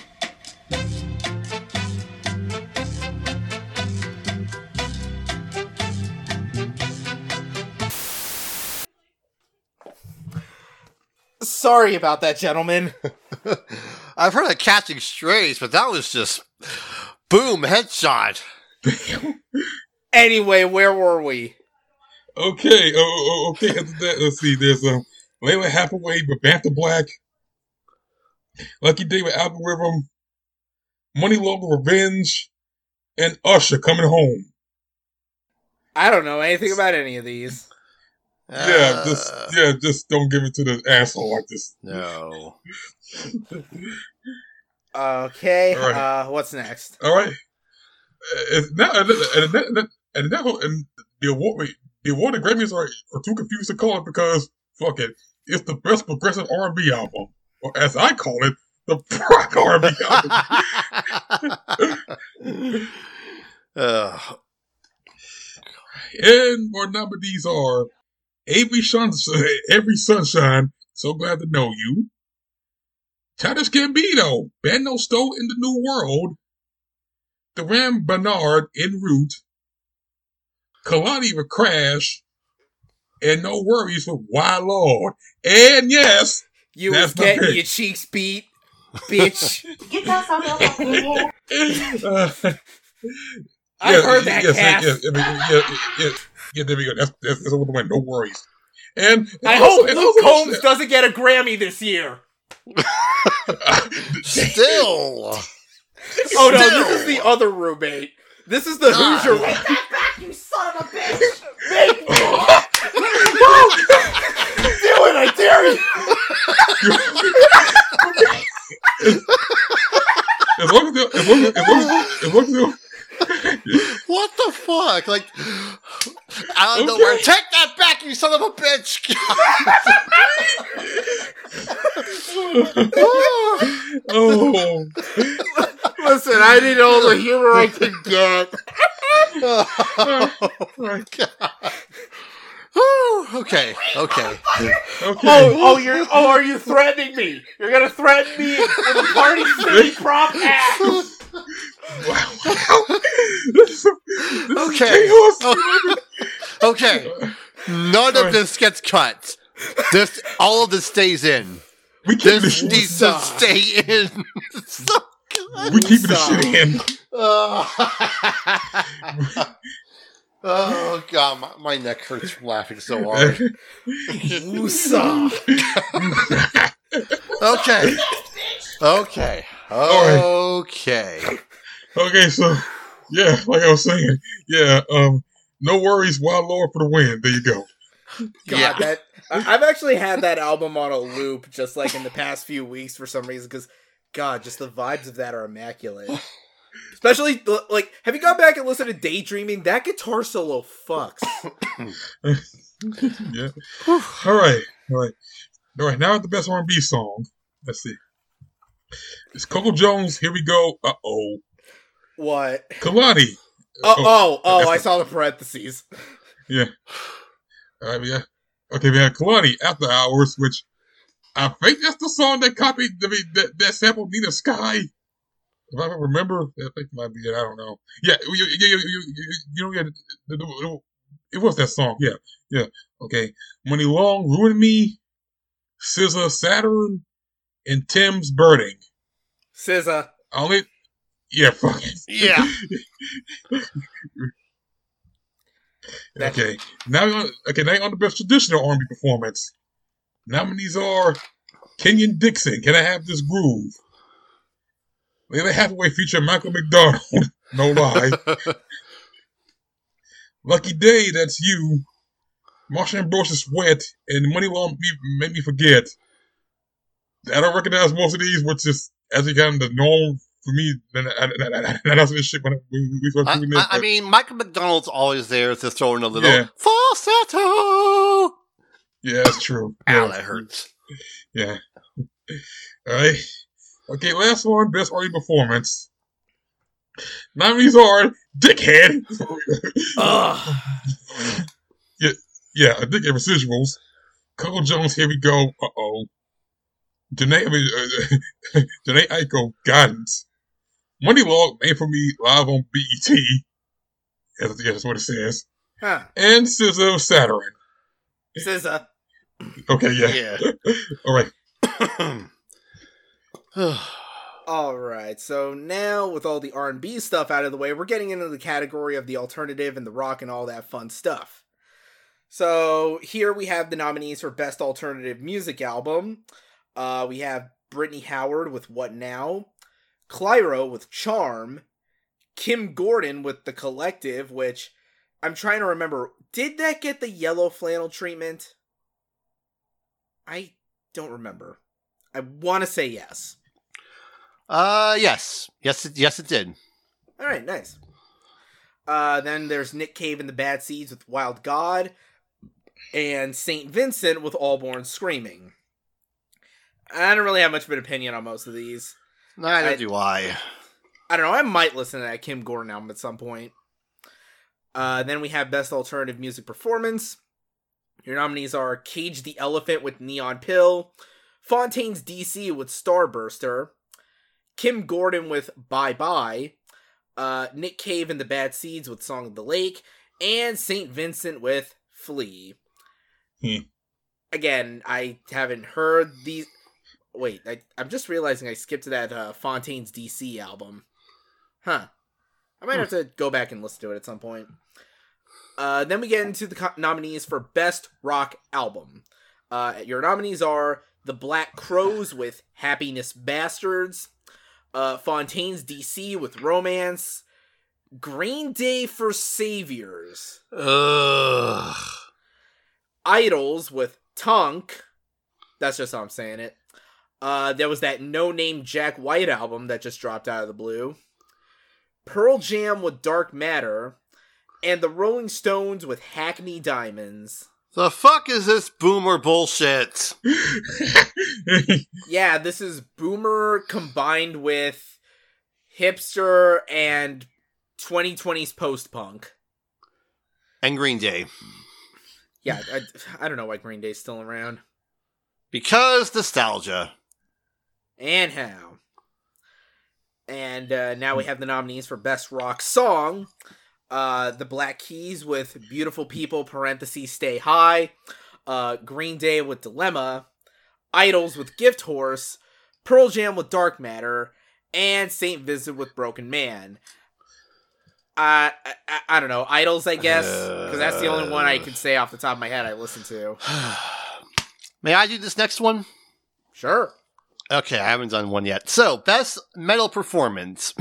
Speaker 1: Sorry about that, gentlemen.
Speaker 2: I've heard of catching strays, but that was just boom headshot.
Speaker 1: Anyway, where were we?
Speaker 3: Okay, oh, oh, okay. After that, let's see. There's um, Layla Hathaway with Bantha Black, Lucky Day with Algorithm, Money Longer Revenge, and Usher Coming Home.
Speaker 1: I don't know anything about any of these.
Speaker 3: Yeah, just
Speaker 2: Uh,
Speaker 3: yeah, just don't give it to the asshole like this.
Speaker 2: No.
Speaker 1: Okay,
Speaker 3: All right.
Speaker 1: uh, what's next?
Speaker 3: All right. Uh, it's now, and, and, and, and, now, and the award, the award and Grammys are, are too confused to call it because fuck it, it's the best progressive R and B album, or as I call it, the rock R and B album.
Speaker 2: uh,
Speaker 3: And our nominees are Avery, Sunshine, Avery Sunshine, So Glad to Know You, Childish Gambino, Band No Stole in the New World, Duran Bernard, En Route, Kalani with Crash, and No Worries with Why Lord. And yes,
Speaker 1: You
Speaker 3: that's
Speaker 1: was
Speaker 3: my
Speaker 1: getting
Speaker 3: pick.
Speaker 1: your cheeks beat, bitch.
Speaker 3: uh,
Speaker 1: I heard that,
Speaker 3: yes,
Speaker 1: Cass.
Speaker 3: Yeah, yeah, yeah, yeah, yeah, yeah, there we go. That's, that's, that's what the win. No worries. And, and
Speaker 1: I
Speaker 3: also,
Speaker 1: hope
Speaker 3: and
Speaker 1: Luke
Speaker 3: also-
Speaker 1: Combs doesn't get a Grammy this year.
Speaker 2: Still.
Speaker 1: Oh no, this is the other roommate. This is the Hoosier.
Speaker 2: God.
Speaker 1: Take that back, you son of a bitch! Make me! Do it, I dare you!
Speaker 3: As long as, they- as long as, as long as, as long as they-
Speaker 2: What the fuck? Like, I don't know
Speaker 3: Okay.
Speaker 2: where. Take that back, you son of a bitch!
Speaker 3: oh,
Speaker 1: Listen, I need all the humor I can get.
Speaker 2: Oh, my God. Whew, okay, okay.
Speaker 3: okay.
Speaker 1: Oh, oh, you're, oh, are you threatening me? You're gonna threaten me with a Party City prop act?
Speaker 3: Wow. this is, this
Speaker 2: Okay.
Speaker 3: is chaos.
Speaker 2: Okay. None of this gets cut. This, all of this stays in.
Speaker 3: We keep this
Speaker 2: This
Speaker 3: shit.
Speaker 2: needs to stay in. So good.
Speaker 3: We keeping the shit in.
Speaker 2: Oh. Oh, God, my, my neck hurts from laughing so hard.
Speaker 1: Woosah.
Speaker 2: Okay. Okay.
Speaker 3: right.
Speaker 2: Okay.
Speaker 3: Okay, so yeah, like I was saying, yeah, um, no worries, Wild Lord for the win. There you go.
Speaker 1: God,
Speaker 2: Yeah.
Speaker 1: that I- I've actually had that album on a loop just like in the past few weeks for some reason because, God, just the vibes of that are immaculate. Especially, the- like, have you gone back and listened to Daydreaming? That guitar solo fucks.
Speaker 3: yeah. All right, all right, all right. Now the best R and B song. Let's see. It's Coco Jones. Here we go. Uh oh.
Speaker 1: What?
Speaker 3: Kalani.
Speaker 1: Oh, oh, oh,
Speaker 3: that's
Speaker 1: I
Speaker 3: the-
Speaker 1: saw the parentheses.
Speaker 3: Yeah. All right, yeah. Okay, we have Kalani After Hours, which I think that's the song that copied I mean, that that sampled Nina Sky. If I remember, I think it might be it. I don't know. Yeah, you, you, you, you, you, you know, yeah, the, the, the, it was that song. Yeah, yeah. Okay, Money Long, Ruin Me, S Z A, Saturn, and Tim's Birding.
Speaker 1: S Z A.
Speaker 3: Only, yeah, fuck it.
Speaker 2: Yeah.
Speaker 3: Okay, now we're on, okay, now you're on the best traditional R and B performance. Nominees are Kenyon Dixon, Can I Have This Groove? Layla Hathaway featuring Michael McDonald, No Lie. Lucky Day, That's You. Marsha Ambrosius, Wet, and Money Long Made Me Forget. I don't recognize most of these, which is actually kind of the norm for me. And that's this shit when we, we start
Speaker 2: I,
Speaker 3: doing this.
Speaker 2: I, I mean, Michael McDonald's always there to throw in a little
Speaker 3: Yeah.
Speaker 2: falsetto.
Speaker 3: Yeah, that's true.
Speaker 2: Ow,
Speaker 3: Yeah.
Speaker 2: that hurts.
Speaker 3: Yeah. All right. Okay, last one, best R and B performance. Nominees are Dickhead.
Speaker 1: Ugh.
Speaker 3: yeah, yeah, a Dickhead Residuals. Coco Jones, Here We Go. Uh oh. Janae, I mean, uh, Janae Aiko, Guidance. Money Log, Made for Me, live on B E T. Yes, yeah, that's what it says.
Speaker 1: Huh.
Speaker 3: And S Z A, Saturn.
Speaker 1: S Z A.
Speaker 3: Okay, yeah.
Speaker 2: Yeah.
Speaker 3: All right.
Speaker 1: Alright, so now with all the R and B stuff out of the way, we're getting into the category of the alternative and the rock and all that fun stuff. So here we have the nominees for Best Alternative Music Album. Uh, we have Brittany Howard with What Now, Clyro with Charm, Kim Gordon with The Collective, which I'm trying to remember, Did that get the yellow flannel treatment? I don't remember. I want to say yes.
Speaker 2: Uh, yes. Yes, it, yes, it did.
Speaker 1: All right, nice. Uh, then there's Nick Cave and the Bad Seeds with Wild God, and Saint Vincent with All Born Screaming. I don't really have much of an opinion on most of these.
Speaker 2: Neither
Speaker 1: I,
Speaker 2: do I.
Speaker 1: I don't know, I might listen to that Kim Gordon album at some point. Uh, then we have Best Alternative Music Performance. Your nominees are Cage the Elephant with Neon Pill, Fontaine's D C with Starburster, Kim Gordon with Bye Bye, uh, Nick Cave and the Bad Seeds with Song of the Lake, and Saint Vincent with Flee.
Speaker 3: Hmm.
Speaker 1: Again, I haven't heard these... Wait, I, I'm just realizing I skipped that uh, Fontaine's D C album. Huh. I might have to go back and listen to it at some point. Uh, then we get into the co- nominees for Best Rock Album. Uh, your nominees are The Black Crowes with Happiness Bastards, uh, Fontaine's D C with Romance, Green Day for Saviors,
Speaker 2: Ugh.
Speaker 1: Idols with Tunk. That's just how I'm saying it. Uh, there was that no-name Jack White album that just dropped out of the blue. Pearl Jam with Dark Matter, and the Rolling Stones with Hackney Diamonds.
Speaker 2: The fuck is this boomer bullshit?
Speaker 1: Yeah, this is boomer combined with hipster and twenty twenties post-punk.
Speaker 2: And Green Day.
Speaker 1: Yeah, I, I don't know why Green Day's still around.
Speaker 2: Because nostalgia.
Speaker 1: And how. And uh, now we have the nominees for Best Rock Song. Uh, the Black Keys with Beautiful People, parentheses, Stay High. Uh, Green Day with Dilemma. Idols with Gift Horse. Pearl Jam with Dark Matter. And Saint Vincent with Broken Man. Uh, I, I, I don't know. Idols, I guess. Because that's the only one I can say off the top of my head I listen to.
Speaker 2: May I do this next one?
Speaker 1: Sure.
Speaker 2: Okay, I haven't done one yet. So, Best Metal Performance.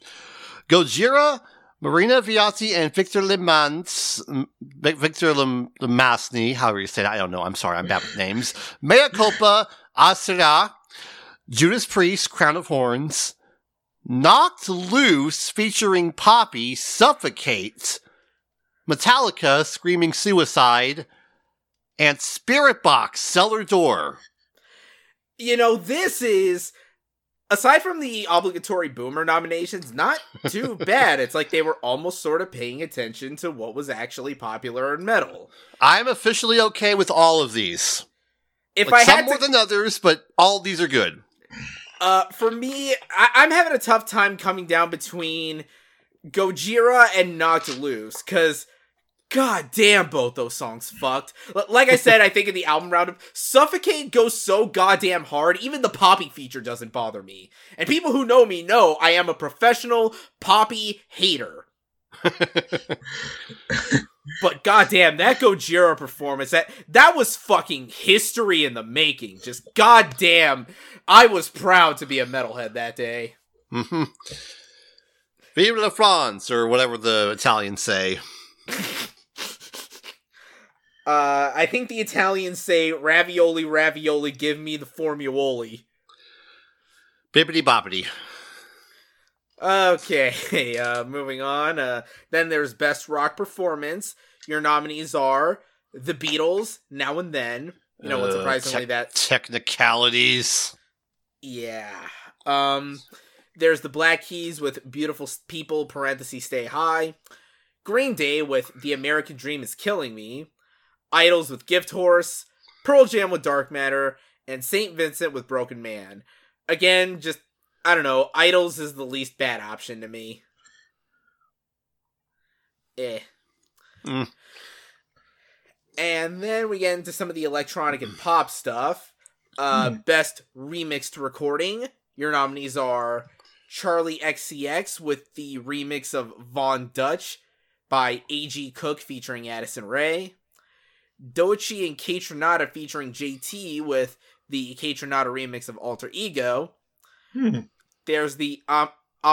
Speaker 2: Gojira, Marina Viati, and Victor Lemans, Victor Lem, Lemasny, however you say that, I don't know, I'm sorry, I'm bad with names. Mea Culpa, Asera, Judas Priest, Crown of Horns, Knocked Loose, featuring Poppy, Suffocate, Metallica, Screaming Suicide, and Spirit Box, Cellar Door.
Speaker 1: You know, this is, aside from the obligatory Boomer nominations, not too bad. It's like they were almost sort of paying attention to what was actually popular in metal.
Speaker 2: I'm officially okay with all of these.
Speaker 1: If
Speaker 2: like
Speaker 1: I
Speaker 2: some
Speaker 1: had
Speaker 2: more
Speaker 1: to,
Speaker 2: than others, but all of these are good.
Speaker 1: uh, for me, I- I'm having a tough time coming down between Gojira and Knocked Loose, because god damn, both those songs fucked. L- like I said, I think in the album roundup, Suffocate goes so goddamn hard, even the Poppy feature doesn't bother me. And people who know me know I am a professional Poppy hater. But goddamn, that Gojira performance, that that was fucking history in the making. Just goddamn, I was proud to be a metalhead that day.
Speaker 2: Mm-hmm. Vive la France, or whatever the Italians say.
Speaker 1: Uh, I think the Italians say, ravioli, ravioli, give me the formuoli.
Speaker 2: Bibbidi bobbidi.
Speaker 1: Okay, uh, moving on. Uh, then there's Best Rock Performance. Your nominees are The Beatles, Now and Then. You know, what's
Speaker 2: Uh,
Speaker 1: surprisingly
Speaker 2: tech-
Speaker 1: that...
Speaker 2: Technicalities.
Speaker 1: Yeah. Um, there's The Black Keys with Beautiful People, parentheses, Stay High. Green Day with The American Dream is Killing Me. Idols with Gift Horse, Pearl Jam with Dark Matter, and Saint Vincent with Broken Man. Again, just, I don't know, Idols is the least bad option to me. Eh.
Speaker 2: Mm.
Speaker 1: And then we get into some of the electronic and pop stuff. Uh,
Speaker 3: Mm.
Speaker 1: Best Remixed Recording. Your nominees are Charlie X C X with the remix of Von Dutch by A G Cook featuring Addison Rae. Doechii and Kaytranada featuring J T with the Kaytranada remix of Alter Ego.
Speaker 3: Hmm.
Speaker 1: There's the um,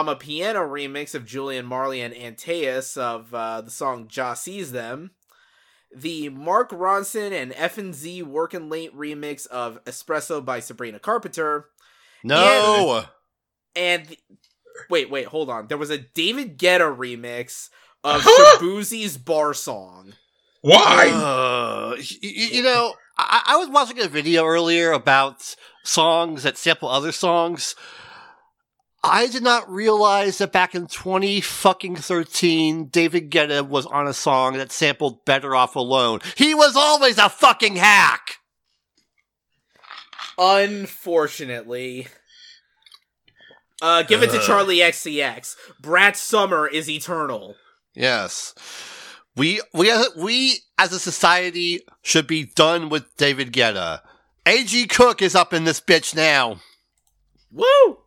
Speaker 1: Amapiano remix of Julian Marley and Antaeus of uh, the song Ja Sees Them. the Mark Ronson and F and Z Workin' Late remix of Espresso by Sabrina Carpenter.
Speaker 2: No!
Speaker 1: And, and wait, wait, hold on. There was a David Guetta remix of
Speaker 3: Huh?
Speaker 1: Shabuzi's Bar Song.
Speaker 3: Why?
Speaker 2: Uh, you, you know, I, I was watching a video earlier about songs that sample other songs. I did not realize that back in twenty fucking thirteen, David Guetta was on a song that sampled Better Off Alone. He was always a fucking hack!
Speaker 1: Unfortunately. Uh, give it to
Speaker 2: Ugh.
Speaker 1: Charlie X C X. Brat Summer is eternal.
Speaker 2: Yes. We, we, as- we, as a society, should be done with David Guetta. A G Cook is up in this bitch now.
Speaker 1: Woo!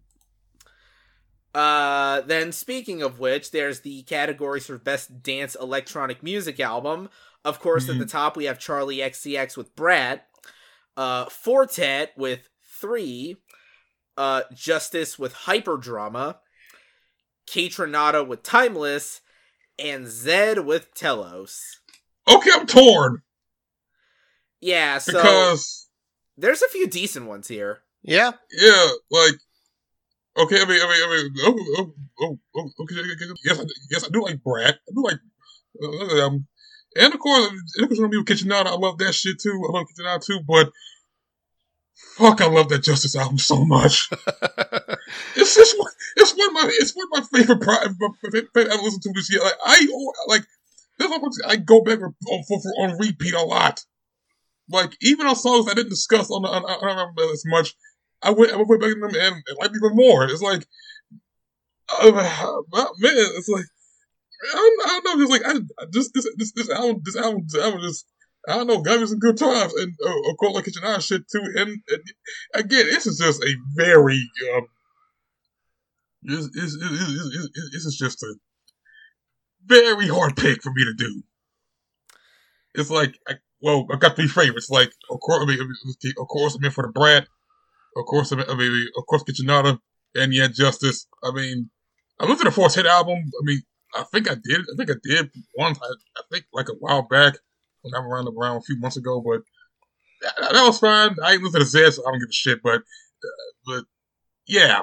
Speaker 1: Uh, then speaking of which, there's the categories for Best Dance Electronic Music Album. Of course,
Speaker 3: Mhm.
Speaker 1: at the top we have Charlie X C X with Brat, uh, Fortet with Three, uh, Justice with Hyperdrama, Kaytranada with Timeless, and Zed with Telos.
Speaker 3: Okay, I'm torn
Speaker 1: Yeah, so
Speaker 3: because
Speaker 1: there's a few decent ones here.
Speaker 2: Yeah?
Speaker 3: yeah, like okay, I mean, I mean, I mean, oh, oh, oh, oh, okay, yes, I, yes, I do like Brat. I do like, uh, um, and of course, and of course, when we were Kitchenada, I love that shit too. I love Kitchenada too, but fuck, I love that Justice album so much. It's just one, it's one of my, it's one of my favorite, pri- my favorite, favorite I listen to this year. Like I, like this one, I go back on, for, for, on repeat a lot. Like even on songs I didn't discuss on, the, on I don't remember as much. I went, I went back to them and, and liked even more. It's like, uh, man, it's like, I don't, I don't know, just like, I, I just, this, this, this album, this album, this album just, I don't know, got me some good times, and, uh, of course, like Kitchen Eye shit too, and, and, again, this is just a very, um, this, this, this, this, this, this is just a very hard pick for me to do. It's like, I, well, I've got three favorites, like, of course, I mean, of course, I'm in for the Brat. Of course, I mean, I mean, of course, Kitchenada, and yeah, Justice. I mean, I looked at the Force Hit album. I mean, I think I did. I think I did once. I, I think like a while back when I ran around a few months ago. But that, that was fine. I ain't listened to Zed, so I don't give a shit. But, uh, but yeah,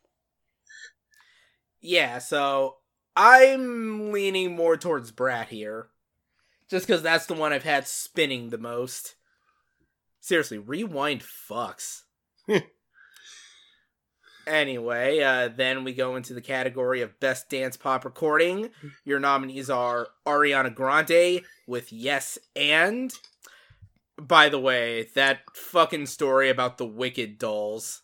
Speaker 1: Yeah, so I'm leaning more towards Brat here. Just because that's the one I've had spinning the most. Seriously, Rewind fucks. Anyway, uh, then we go into the category of Best Dance Pop Recording. Your nominees are Ariana Grande with Yes and... By the way, that fucking story about the Wicked dolls.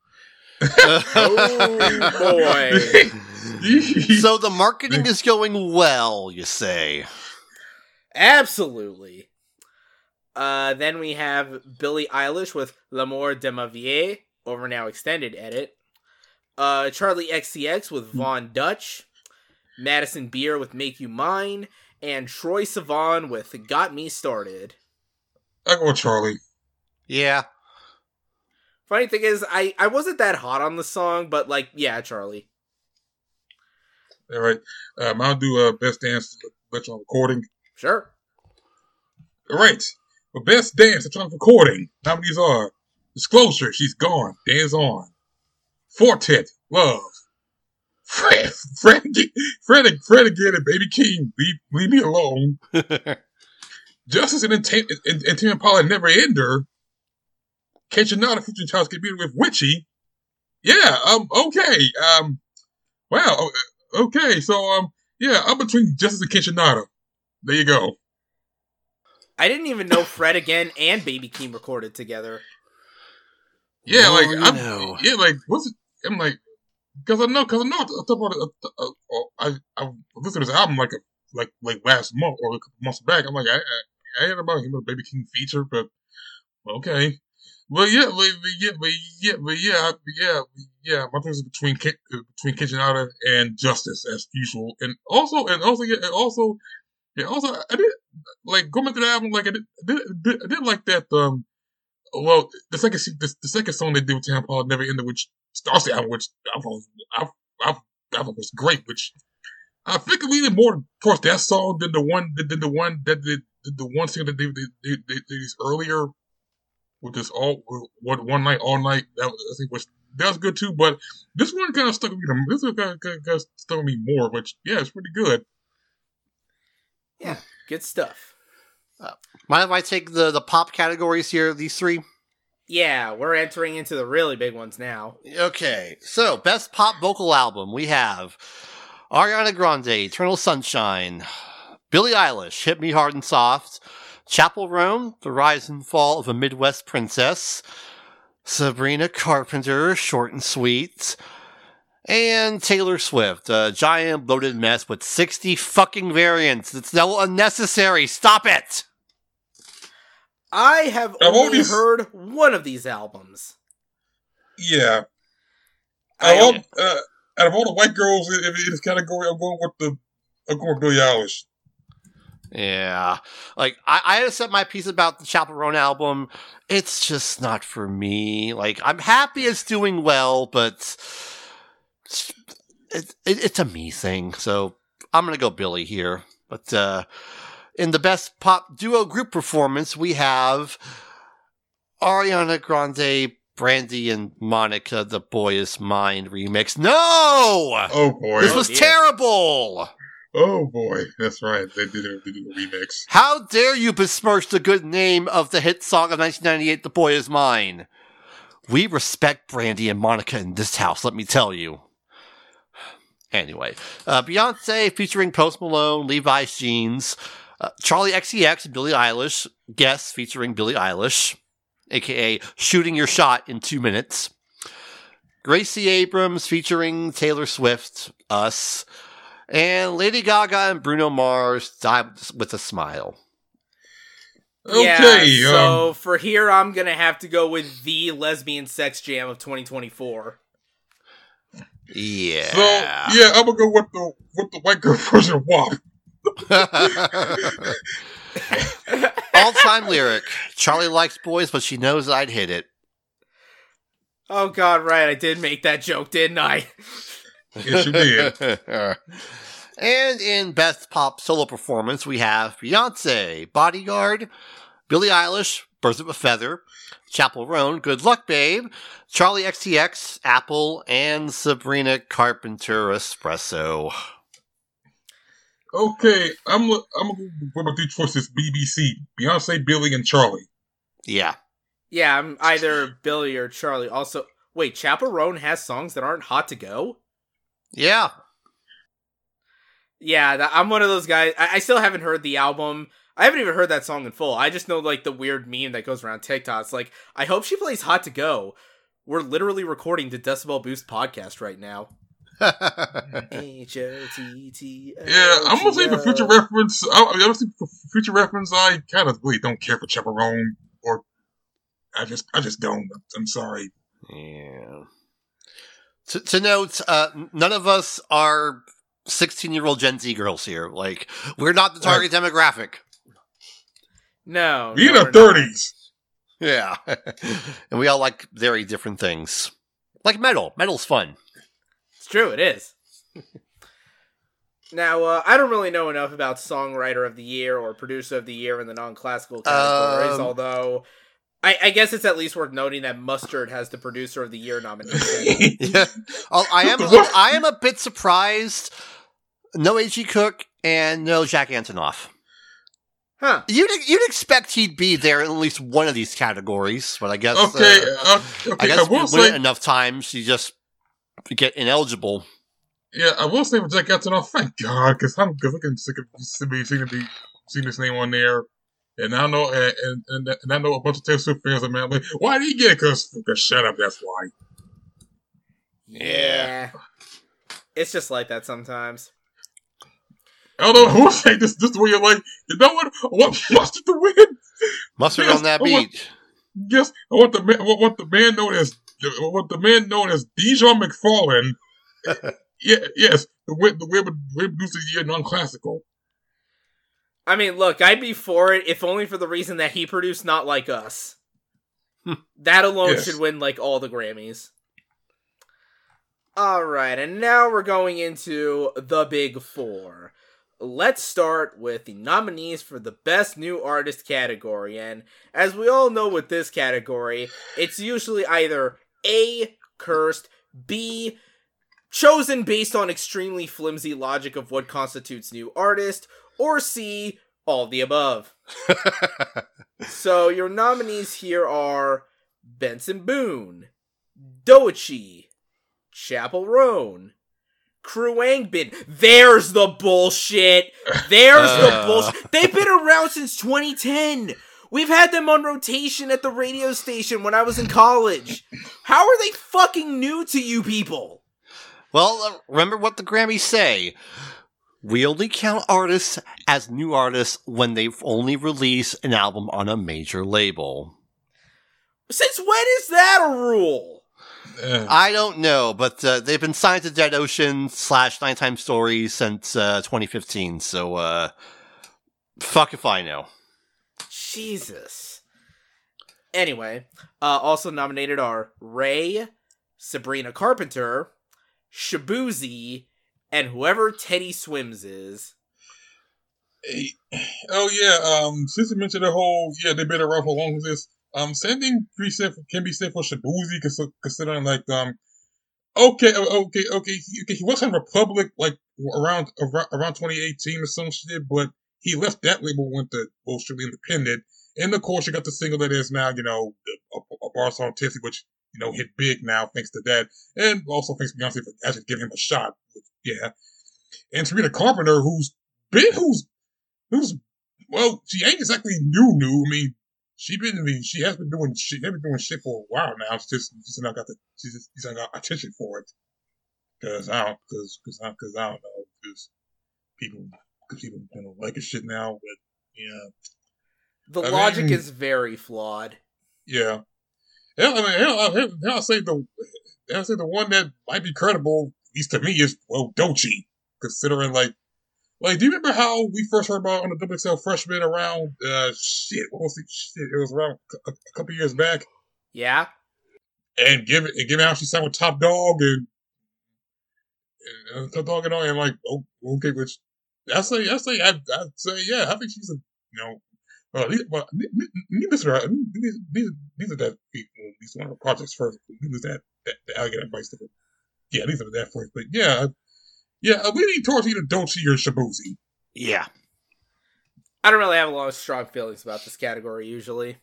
Speaker 1: Oh boy.
Speaker 2: So the marketing is going well, you say?
Speaker 1: Absolutely. Uh, then we have Billie Eilish with L'amour de ma vie, over now extended edit. Uh, Charlie X C X with Von Dutch. Madison Beer with Make You Mine. And Troye Sivan with Got Me Started.
Speaker 3: I go with Charlie.
Speaker 2: Yeah.
Speaker 1: Funny thing is, I, I wasn't that hot on the song, but like, yeah, Charlie.
Speaker 3: All right, um, I'll do uh, Best Dance Electronic Recording.
Speaker 1: Sure.
Speaker 3: All right. For Best Dance Electronic Recording, nominees are Disclosure, She's Gone, Dance On. Fortet, Love. Fred, Fred, Fred, Fred again and Baby King, Leave, leave Me Alone. Justice and Intent and, and Tim Impala, Never Ender. Kitchenada featuring Charles Gambino with Witchy. Yeah, um, okay. Um, wow, okay. So, um, yeah, I'm between Justice and Kitchenada. There you go.
Speaker 1: I didn't even know Fred again and Baby Keem recorded together.
Speaker 3: Yeah,
Speaker 2: Oh,
Speaker 3: like
Speaker 2: you
Speaker 3: I'm,
Speaker 2: know.
Speaker 3: yeah, like what's it? I'm like, because I know, because I know, I talked about it. Uh, uh, I I listened to this album like a, like like last month or a couple months back. I'm like, I I, I heard about him with a Baby King feature, but okay. Well, yeah, but, but yeah, but yeah, but yeah, yeah, yeah. My thing is between Ki- between Kitchenada and Justice as usual, and also and also yeah, and also yeah, also I did like going back to the album. Like I did, I did, I did, I did like that. Um, well, the second the, the second song they did with Tam Paul, Never Ended, which starts the album, which I thought I, I, I thought was great. Which I think it leaning more towards that song than the one than the one that did the, the one thing that they they, they, they did earlier with this all what one night all night that was, I think was that was good too. But this one kind of stuck with me. This one kind of, kind of stuck with me more. Which yeah, it's pretty good.
Speaker 1: Yeah, good stuff.
Speaker 2: Uh, mind if I take the the pop categories here? These three.
Speaker 1: Yeah, we're entering into the really big ones now.
Speaker 2: Okay, so best pop vocal album we have Ariana Grande, Eternal Sunshine, Billie Eilish, Hit Me Hard and Soft, Chappell Roan, The Rise and Fall of a Midwest Princess, Sabrina Carpenter, Short and Sweet, and Taylor Swift, a giant bloated mess with sixty fucking variants. It's now unnecessary. Stop it!
Speaker 1: I have
Speaker 3: I've
Speaker 1: only
Speaker 3: always-
Speaker 1: heard one of these albums.
Speaker 3: Yeah.
Speaker 1: I
Speaker 3: Out of, all,
Speaker 1: don't-
Speaker 3: uh, out of all the white girls in, in this category, I'm going with the I'm going with Billie Eilish.
Speaker 2: Yeah. Like, I, I had said my piece about the Chappell Roan album. It's just not for me. Like, I'm happy it's doing well, but it, it, it's a me thing. So I'm going to go Billie here. But uh, in the best pop duo group performance, we have Ariana Grande, Brandy, and Monica, The Boy Is Mine remix. No!
Speaker 3: Oh boy.
Speaker 2: This
Speaker 1: Oh,
Speaker 2: was
Speaker 1: dear.
Speaker 2: terrible!
Speaker 3: Oh boy. That's right. They did a, they did a remix.
Speaker 2: How dare you besmirch the good name of the hit song of nineteen ninety-eight, The Boy Is Mine? We respect Brandy and Monica in this house, let me tell you. Anyway, uh, Beyonce featuring Post Malone, Levi's Jeans, uh, Charlie X C X, Billie Eilish, Guess featuring Billie Eilish, aka Shooting Your Shot in Two Minutes, Gracie Abrams featuring Taylor Swift, Us, and Lady Gaga and Bruno Mars, Die with a Smile.
Speaker 3: Okay.
Speaker 1: Yeah, so
Speaker 3: um,
Speaker 1: for here, I'm gonna have to go with the lesbian sex jam of twenty twenty-four.
Speaker 2: Yeah.
Speaker 3: so yeah, I'm gonna go with the with the white girl version of W A P.
Speaker 2: All-time lyric. Charlie likes boys, but she knows I'd hit it.
Speaker 1: Oh god, right, I did make that joke, didn't I?
Speaker 3: Yes, you did.
Speaker 2: And in Best Pop Solo Performance, we have Beyonce, Bodyguard, Billie Eilish, Birds of a Feather, Chappell Roan, Good Luck Babe, Charlie X T X, Apple, and Sabrina Carpenter, Espresso.
Speaker 3: Okay, I'm I'm gonna go with my three choices: B B C, Beyonce, Billie, and Charlie.
Speaker 2: Yeah.
Speaker 1: Yeah, I'm either Billy or Charlie. Also, wait, Chappell Roan has songs that aren't hot to go?
Speaker 2: Yeah.
Speaker 1: Yeah, that, I'm one of those guys. I, I still haven't heard the album. I haven't even heard that song in full. I just know, like, the weird meme that goes around TikTok. It's like, I hope she plays Hot to Go. We're literally recording the Decibel Boost podcast right now. H O T T O
Speaker 3: Yeah, I'm gonna say for future reference. I, I don't think for future reference, I kind of really don't care for Chappell Roan, or I just I just don't. I'm sorry.
Speaker 2: Yeah. To, to note, uh, none of us are sixteen-year-old Gen Z girls here. Like, we're not the target demographic.
Speaker 1: No.
Speaker 3: We in
Speaker 1: no,
Speaker 3: our
Speaker 1: we're not.
Speaker 3: thirties.
Speaker 2: Yeah. And we all like very different things. Like metal. Metal's fun.
Speaker 1: It's true, it is. Now, uh, I don't really know enough about Songwriter of the Year or Producer of the Year in the non-classical categories,
Speaker 2: Um,
Speaker 1: although I, I guess it's at least worth noting that Mustard has the Producer of the Year nomination.
Speaker 2: Yeah. Oh, I am I am a bit surprised. No A G Cook and no Jack Antonoff.
Speaker 1: Huh.
Speaker 2: You'd you'd expect he'd be there in at least one of these categories, but I guess
Speaker 3: Okay,
Speaker 2: uh,
Speaker 3: uh, okay.
Speaker 2: I
Speaker 3: I,
Speaker 2: guess
Speaker 3: will
Speaker 2: we
Speaker 3: say,
Speaker 2: win it enough times you just get ineligible.
Speaker 3: yeah, I will say for Jack Antonoff, thank God, because I'm because I'm getting sick of seeing seeing be seeing this name on there, and I know and and, and I know a bunch of Taylor Swift fans are mad. Like, why did he get it? Because shut up, that's why.
Speaker 1: Yeah. It's just like that sometimes.
Speaker 3: I don't know who say this. This is where you're like, you know what? I want Mustard to win.
Speaker 2: Mustard
Speaker 3: Yes,
Speaker 2: on that
Speaker 3: I want-
Speaker 2: beat.
Speaker 3: Yes, I want the man. I want the man known as I want the man known as Dijon McFarlane. Yeah, yes, the way the way the producer of the year non-classical.
Speaker 1: I mean, look, I'd be for it if only for the reason that he produced Not Like Us. That alone
Speaker 3: Yes.
Speaker 1: should win, like, all the Grammys. Alright, and now we're going into the Big Four. let's start with the nominees for the Best New Artist category. And as we all know with this category, it's usually either A, cursed, B, chosen based on extremely flimsy logic of what constitutes new artist, or C, all the above. So your nominees here are Benson Boone, Doichi, Chapel Roan, Kruangbin. There's the bullshit. There's uh. the bullshit. They've been around since twenty ten. We've had them on rotation at the radio station when I was in college. How are they fucking new to you people?
Speaker 2: Well, uh, remember what the Grammys say. We only count artists as new artists when they've only released an album on a major label.
Speaker 1: Since when is that a rule?
Speaker 2: Uh, I don't know, but uh, they've been signed to Dead Ocean slash Nine Time Stories since uh, twenty fifteen, so uh, fuck if I know.
Speaker 1: Jesus. Anyway, uh, also nominated are Ray, Sabrina Carpenter, Shabuzi, and whoever Teddy Swims is.
Speaker 3: Hey, oh yeah, um, since you mentioned the whole, yeah, they've been around for long with this, um, same thing can be said for, can be said for Shabuzi, considering, like, um, okay, okay, okay, he, okay, he was in Republic, like, around, around, around twenty eighteen or some shit, but he left that label, went to, well, strictly independent, and of course you got the single that is now, you know, a, a bar song, Tipsy, which, you know, hit big now, thanks to that, and also thanks to Beyonce for actually giving him a shot, yeah, and Sabrina Carpenter, who's been, who's, who's, well, she ain't exactly new, new, I mean, she been, I mean, she has been doing shit, she's been doing shit for a while now, it's just, she's not got the, she's just, she's not got attention for it, cause I don't, cause, cause I, cause I don't know, cause people, cause people, you know, like her shit now, but, yeah.
Speaker 1: The
Speaker 3: I
Speaker 1: logic
Speaker 3: mean,
Speaker 1: is very flawed.
Speaker 3: Yeah. Hell, I mean, hell, hell, hell, I'll say the, I'll say the one that might be credible, at least to me, is, well, Doechii. Considering, like, like, do you remember how we first heard about on the W X L freshman around, uh, shit, what was it? Shit, it was around a, a couple years back.
Speaker 1: Yeah.
Speaker 3: And give it, and give it how she signed with Top Dog and, and uh, Top Dog and all, and like, oh, okay, which, I say, I say, I'd, I'd say, yeah, I think she's a, you know, Uh, these, well, needless to these, these, these are that, at least one of the projects first. Needless that, that, the alligator bites the, yeah, these are that first. But yeah, yeah, we need towards either Doechii or Shabuzi.
Speaker 2: Yeah.
Speaker 1: I don't really have a lot of strong feelings about this category usually.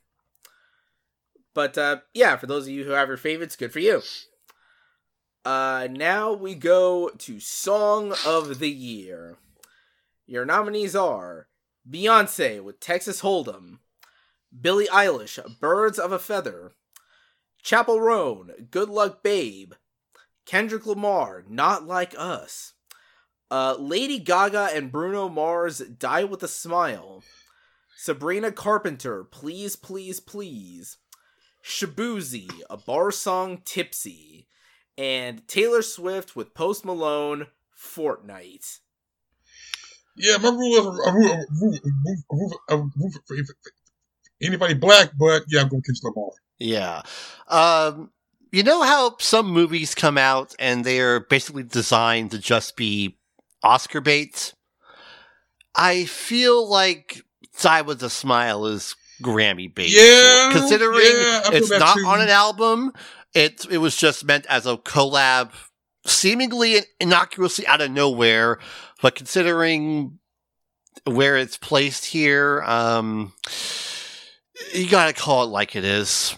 Speaker 1: But, uh, yeah, for those of you who have your favorites, good for you. Uh, now we go to Song of the Year. Your nominees are Beyonce with Texas Hold'em, Billie Eilish, Birds of a Feather, Chapel Roan, Good Luck Babe, Kendrick Lamar, Not Like Us, uh, Lady Gaga and Bruno Mars, Die With a Smile, Sabrina Carpenter, Please Please Please, Shabuzi, A Bar Song, Tipsy, and Taylor Swift with Post Malone, Fortnite.
Speaker 3: Yeah, my rule is a rule, a rule, a rule, a rule for anybody black, but yeah, I'm going to Kendrick Lamar.
Speaker 2: Yeah. Um, you know how some movies come out and they're basically designed to just be Oscar bait? I feel like Die With a Smile is Grammy bait.
Speaker 3: Yeah.
Speaker 2: Considering
Speaker 3: yeah,
Speaker 2: it's not
Speaker 3: too.
Speaker 2: on an album, it, it was just meant as a collab, seemingly innocuously out of nowhere. But considering where it's placed here, um, you gotta call it like it is.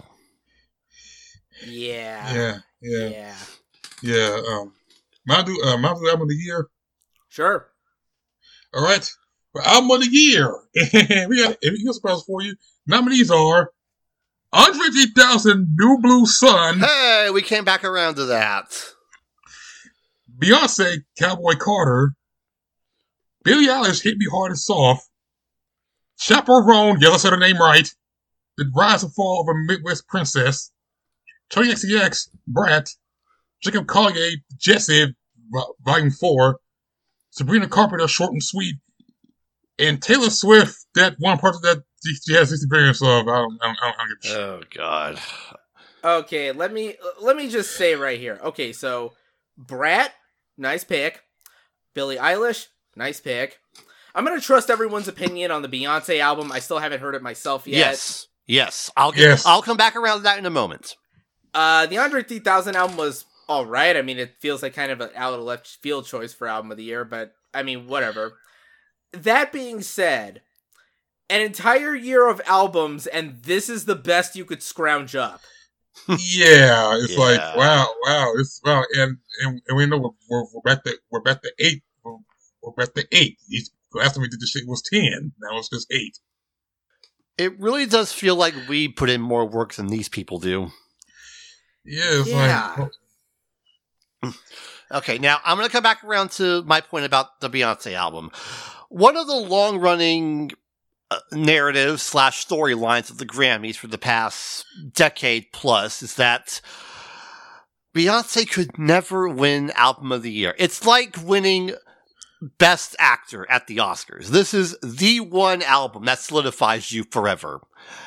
Speaker 1: Yeah.
Speaker 3: Yeah. Yeah.
Speaker 1: Yeah.
Speaker 3: Yeah. Um, my do, uh, my album of the year.
Speaker 1: Sure.
Speaker 3: All right. For album of the year, we got we got surprise for you. Nominees are Andre three thousand, New Blue Sun.
Speaker 2: Hey, we came back around to that.
Speaker 3: Beyonce, Cowboy Carter. Billie Eilish, Hit Me Hard and Soft. Chapel Roan, yeah, let's say her name right. The Rise and Fall of a Midwest Princess. Tony X X, Brat. Jacob Collier, Jesse, Volume four. Sabrina Carpenter, Short and Sweet. And Taylor Swift, that one part of that she has experience of. I don't, I don't, I don't, I don't give a shit.
Speaker 2: Oh, God.
Speaker 1: Okay, let me let me just say right here. Okay, so Brat, nice pick. Billie Eilish, nice pick. I'm gonna trust everyone's opinion on the Beyonce album. I still haven't heard it myself yet.
Speaker 2: Yes, yes. I'll get,
Speaker 3: Yes.
Speaker 2: I'll come back around to that in a moment.
Speaker 1: Uh, the Andre three thousand album was all right. I mean, it feels like kind of an out of left field choice for album of the year, but I mean, whatever. That being said, an entire year of albums, and this is the best you could scrounge up.
Speaker 3: Yeah, it's
Speaker 2: Yeah.
Speaker 3: like wow, wow, it's wow, and and, and we know we're, we're we're back to we're back to eight. We're, we're back to eight. Each, last time we did this shit was ten. Now it's just eight.
Speaker 2: It really does feel like we put in more work than these people do.
Speaker 3: Yeah, it's
Speaker 1: Yeah.
Speaker 3: like
Speaker 2: Okay, now I'm going to come back around to my point about the Beyonce album. One of the long-running uh, narratives slash storylines of the Grammys for the past decade plus is that Beyonce could never win Album of the Year. It's like winning Best Actor at the Oscars. This is the one album that solidifies you forever.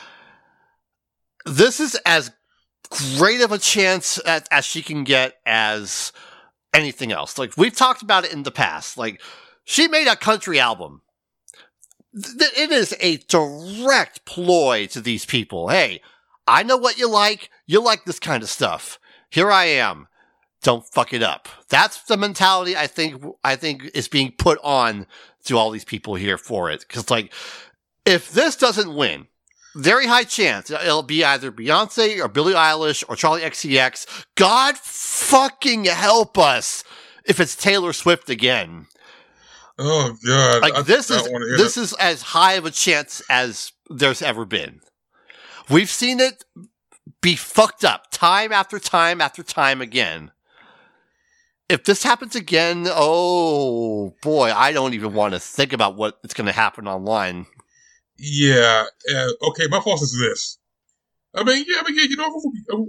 Speaker 2: This is as great of a chance as, as she can get as anything else. Like, we've talked about it in the past. Like, she made a country album. Th- it is a direct ploy to these people. Hey, I know what you like. You like this kind of stuff. Here I am. Don't fuck it up. That's the mentality I think I think is being put on to all these people here for it. Because, like, if this doesn't win, very high chance it'll be either Beyonce or Billie Eilish or Charlie X C X. God fucking help us if it's Taylor Swift again.
Speaker 3: oh god,
Speaker 2: Like,
Speaker 3: I,
Speaker 2: this
Speaker 3: I
Speaker 2: is
Speaker 3: don't wanna hear
Speaker 2: this
Speaker 3: that.
Speaker 2: is as high of a chance as there's ever been. We've seen it be fucked up time after time after time again. If this happens again, oh boy, I don't even want to think about what it's going to happen online.
Speaker 3: Yeah. Uh, okay, my fault is this. I mean, yeah, I mean, yeah, you know, I'm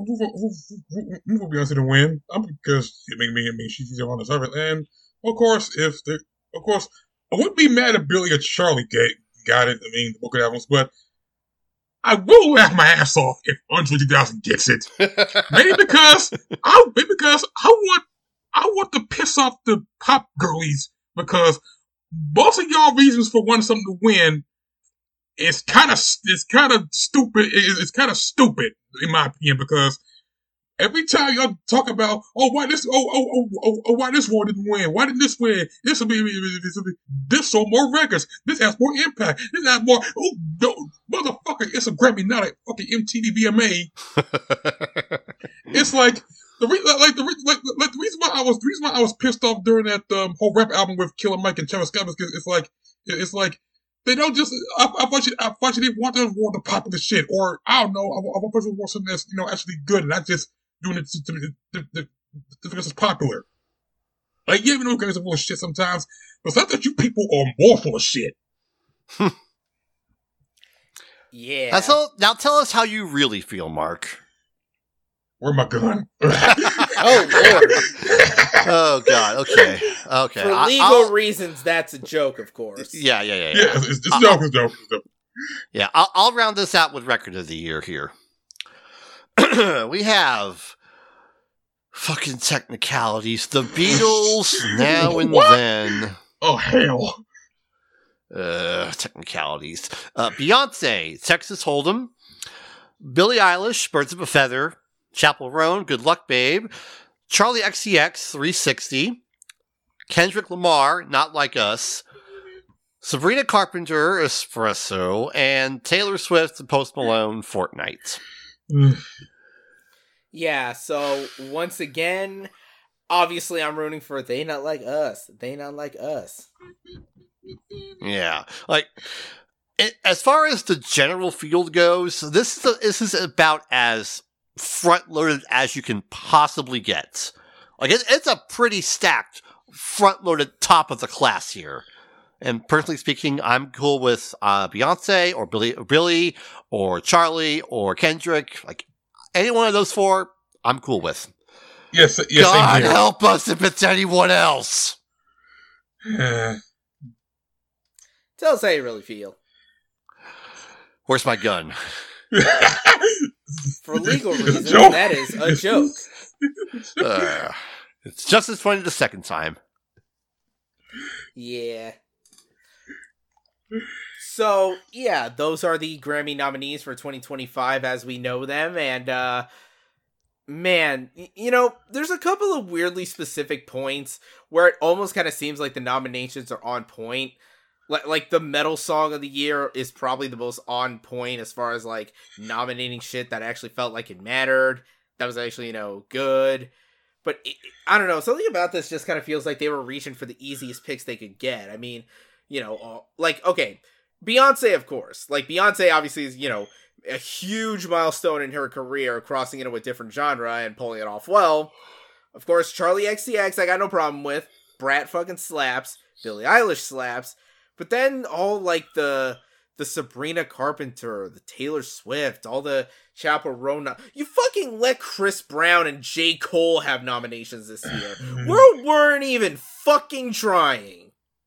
Speaker 3: moving for Beyonce to win. I'm because I mean, I mean, she's on the surface, and of course, if the, of course, I wouldn't be mad if Billy or Charlie get, got it. I mean, the book of albums, but I will laugh my ass off if Andre three thousand gets it. Maybe because I, maybe because I want, I want to piss off the pop girlies because most of y'all reasons for wanting something to win. It's kind of it's kind of stupid. It's, it's kind of stupid in my opinion because every time y'all talk about oh why this oh oh oh oh, oh why this one didn't win, why didn't this win, this will be this will be this sold more records, this has more impact, this has more oh no, motherfucker, it's a Grammy, not a fucking M T V V M A. It's like the re- like the re- like, like the reason why I was the reason why I was pissed off during that um, whole rap album with Killer Mike and Travis Scott because it's like it's like. They don't just, I, I thought you, I thought you didn't want them to want the popular shit, or, I don't know, I, I want to want something that's, you know, actually good, and not just doing it to, to, to, to, to, because it's popular. Like, yeah, we know guys are full of shit sometimes, but it's not that you people are more full of shit.
Speaker 1: Yeah.
Speaker 2: That's all, now tell us how you really feel, Mark.
Speaker 3: Where my gun?
Speaker 1: Oh, Lord.
Speaker 2: Oh, God. Okay. Okay.
Speaker 1: For
Speaker 2: I-
Speaker 1: legal
Speaker 2: I'll-
Speaker 1: reasons, that's a joke, of course.
Speaker 2: Yeah, yeah, yeah.
Speaker 3: Yeah,
Speaker 2: Yeah,
Speaker 3: it's, it's a joke, it's a joke, it's a joke.
Speaker 2: yeah I'll, I'll round this out with Record of the Year here. We have fucking technicalities. The Beatles, Now and
Speaker 3: What?
Speaker 2: Then.
Speaker 3: Oh, hell.
Speaker 2: Uh, technicalities. Uh, Beyonce, Texas Hold'em. Billie Eilish, Birds of a Feather. Chapel Roan, Good Luck Babe. Charlie X C X, three sixty. Kendrick Lamar, Not Like Us. Sabrina Carpenter, Espresso. And Taylor Swift and Post Malone, Fortnite.
Speaker 1: Yeah, so once again, obviously I'm rooting for They Not Like Us. They Not Like Us.
Speaker 2: Yeah. Like, it, as far as the general field goes, this is, a, this is about as front-loaded as you can possibly get. Like, it, it's a pretty stacked, front-loaded top of the class here. And personally speaking, I'm cool with uh, Beyonce or Billy, or Billy or Charlie or Kendrick. Like, any one of those four, I'm cool with.
Speaker 3: Yes, yes,
Speaker 2: God
Speaker 3: same here.
Speaker 2: help us if it's anyone else.
Speaker 1: Tell us how you really feel.
Speaker 2: Where's my gun?
Speaker 1: For legal
Speaker 3: It's a
Speaker 1: reasons,
Speaker 3: joke.
Speaker 1: that is a joke.
Speaker 2: Uh, it's just as funny the second time.
Speaker 1: Yeah. So, yeah, those are the Grammy nominees for twenty twenty-five as we know them, and, uh, man, y- you know, there's a couple of weirdly specific points where it almost kind of seems like the nominations are on point. Like, like the metal song of the year is probably the most on point as far as, like, nominating shit that actually felt like it mattered. That was actually, you know, good. But, it, I don't know, something about this just kind of feels like they were reaching for the easiest picks they could get. I mean, you know, uh, like, okay, Beyonce, of course. Like, Beyonce obviously is, you know, a huge milestone in her career, crossing into a different genre and pulling it off well. Of course, Charlie X C X, I got no problem with. Brat fucking slaps. Billie Eilish slaps. But then all, like, the the Sabrina Carpenter, the Taylor Swift, all the Chaperona. You fucking let Chris Brown and J. Cole have nominations this year. We weren't even fucking trying.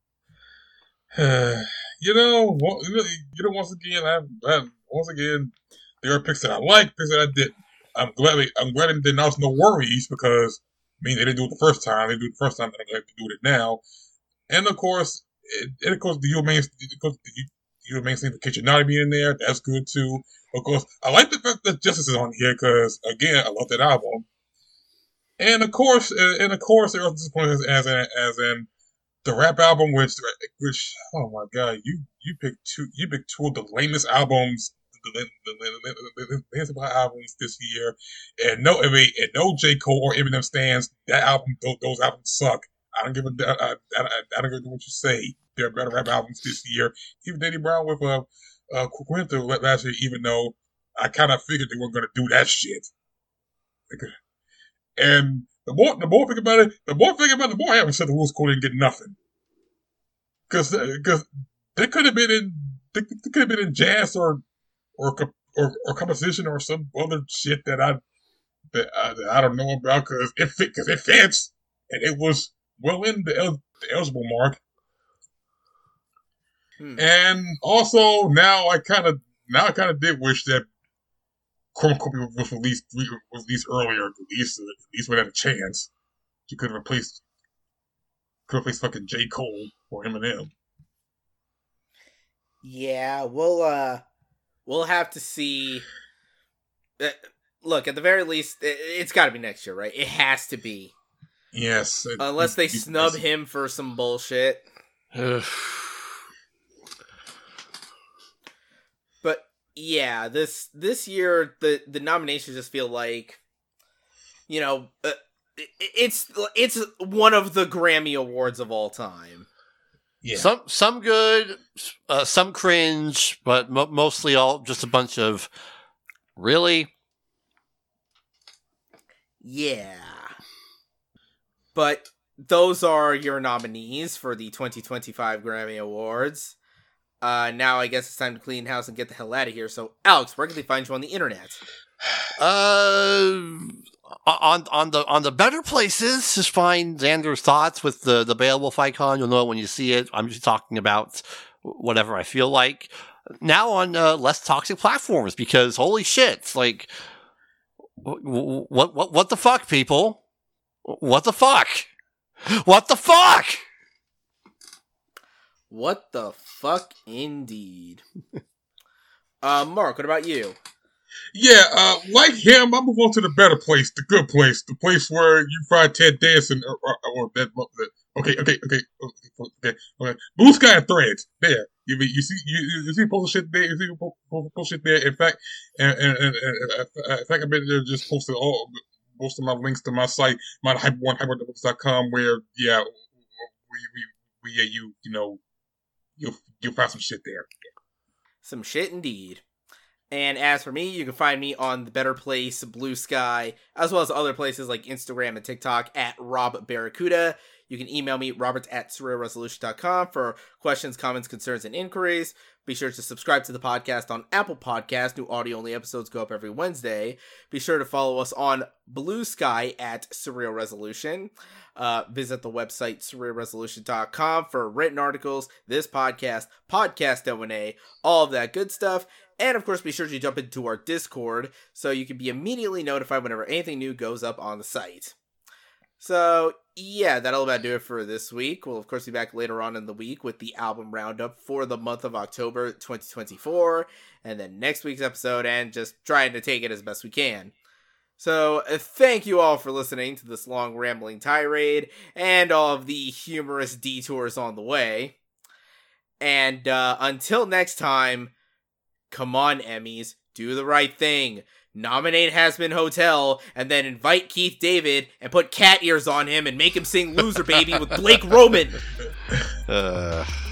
Speaker 3: you know, well, you know, you know, once again, I, I, once again, there are picks that I like, picks that I didn't. I'm glad they, I'm glad they didn't announce no worries because I mean they didn't do it the first time. They did it the first time, and I'm glad to do it now. And of course, it, and of course, the U main, the U main thing for Kitchen Naughty being in there, that's good too. Of course, I like the fact that Justice is on here because again, I love that album. And of course, and of course, there are disappointments as in, as in. The rap album, which, which, oh my god, you you picked two, you picked two of the lamest albums, the, the, the, the, the, the albums this year, and no, I mean, and no J. Cole or Eminem stands. That album, those, those albums suck. I don't give a, I, I, I don't give a what you say. There are better rap albums this year. Even Danny Brown with uh, uh, Quinto last year, even though I kind of figured they weren't going to do that shit. And the more, the more I think about it, the more I think about it, the more I haven't said the Rules Code didn't get nothing. Cause, cause they could have been in, they, they could have been in jazz or, or, or, or composition or some other shit that I, that I, that I don't know about cause it fit, cause it fits. And it was well in the, el- the eligible mark. Hmm. And also now I kind of, now I kind of did wish that Cornucopia was released was released earlier. At least, at least we had a chance. You could have replaced, could have replaced fucking J. Cole or Eminem.
Speaker 1: Yeah, we'll uh, we'll have to see. Uh, look, at the very least, it, it's got to be next year, right? It has to be.
Speaker 3: Yes, it,
Speaker 1: unless they
Speaker 3: it,
Speaker 1: snub
Speaker 3: it,
Speaker 1: him for some bullshit. But. Yeah, this this year the the nominations just feel like, you know, uh, it, it's it's one of the Grammy Awards of all time.
Speaker 2: Yeah, some some good, uh, some cringe, but mo- mostly all just a bunch of really.
Speaker 1: Yeah, but those are your nominees for the twenty twenty-five Grammy Awards. Uh, now I guess it's time to clean house and get the hell out of here. So, Alex, where can they find you on the internet?
Speaker 2: Uh, on on the on the better places, just find Xander's Thoughts with the the Beowulf icon. You'll know it when you see it. I'm just talking about whatever I feel like. Now on uh, less toxic platforms because holy shit, like what what what what the fuck, people? What the fuck? What the fuck?
Speaker 1: What the fuck, indeed. uh, Mark, what about you?
Speaker 3: Yeah, uh, like him, I move on to the better place, the good place, the place where you find Ted Danson, or, or, or that, okay, okay, okay, okay, okay, Blue Sky and Threads, there. You mean you see you, you see bullshit there, you see bullshit there. In fact, and, and, and, and in fact, I've been there just posted all most of my links to my site, my hyper one hyper dot com, where yeah, we we we yeah you you know. You'll, you'll find some shit there.
Speaker 1: Some shit indeed. And as for me, you can find me on The Better Place, Blue Sky, as well as other places like Instagram and TikTok at Rob Barracuda. You can email me, robert at surreal resolution dot com for questions, comments, concerns, and inquiries. Be sure to subscribe to the podcast on Apple Podcasts. New audio-only episodes go up every Wednesday. Be sure to follow us on Blue Sky at Surreal Resolution. Uh, visit the website surreal resolution dot com for written articles, this podcast, podcast O and A, all of that good stuff. And of course, be sure to jump into our Discord so you can be immediately notified whenever anything new goes up on the site. So, yeah, that'll about do it for this week. We'll, of course, be back later on in the week with the album roundup for the month of October twenty twenty-four, and then next week's episode, and just trying to take it as best we can. So, uh, thank you all for listening to this long rambling tirade, and all of the humorous detours on the way. And uh, until next time, come on, Emmys, do the right thing. Nominate Hazbin Hotel, and then invite Keith David and put cat ears on him and make him sing Loser Baby with Blake Roman.
Speaker 2: Uh...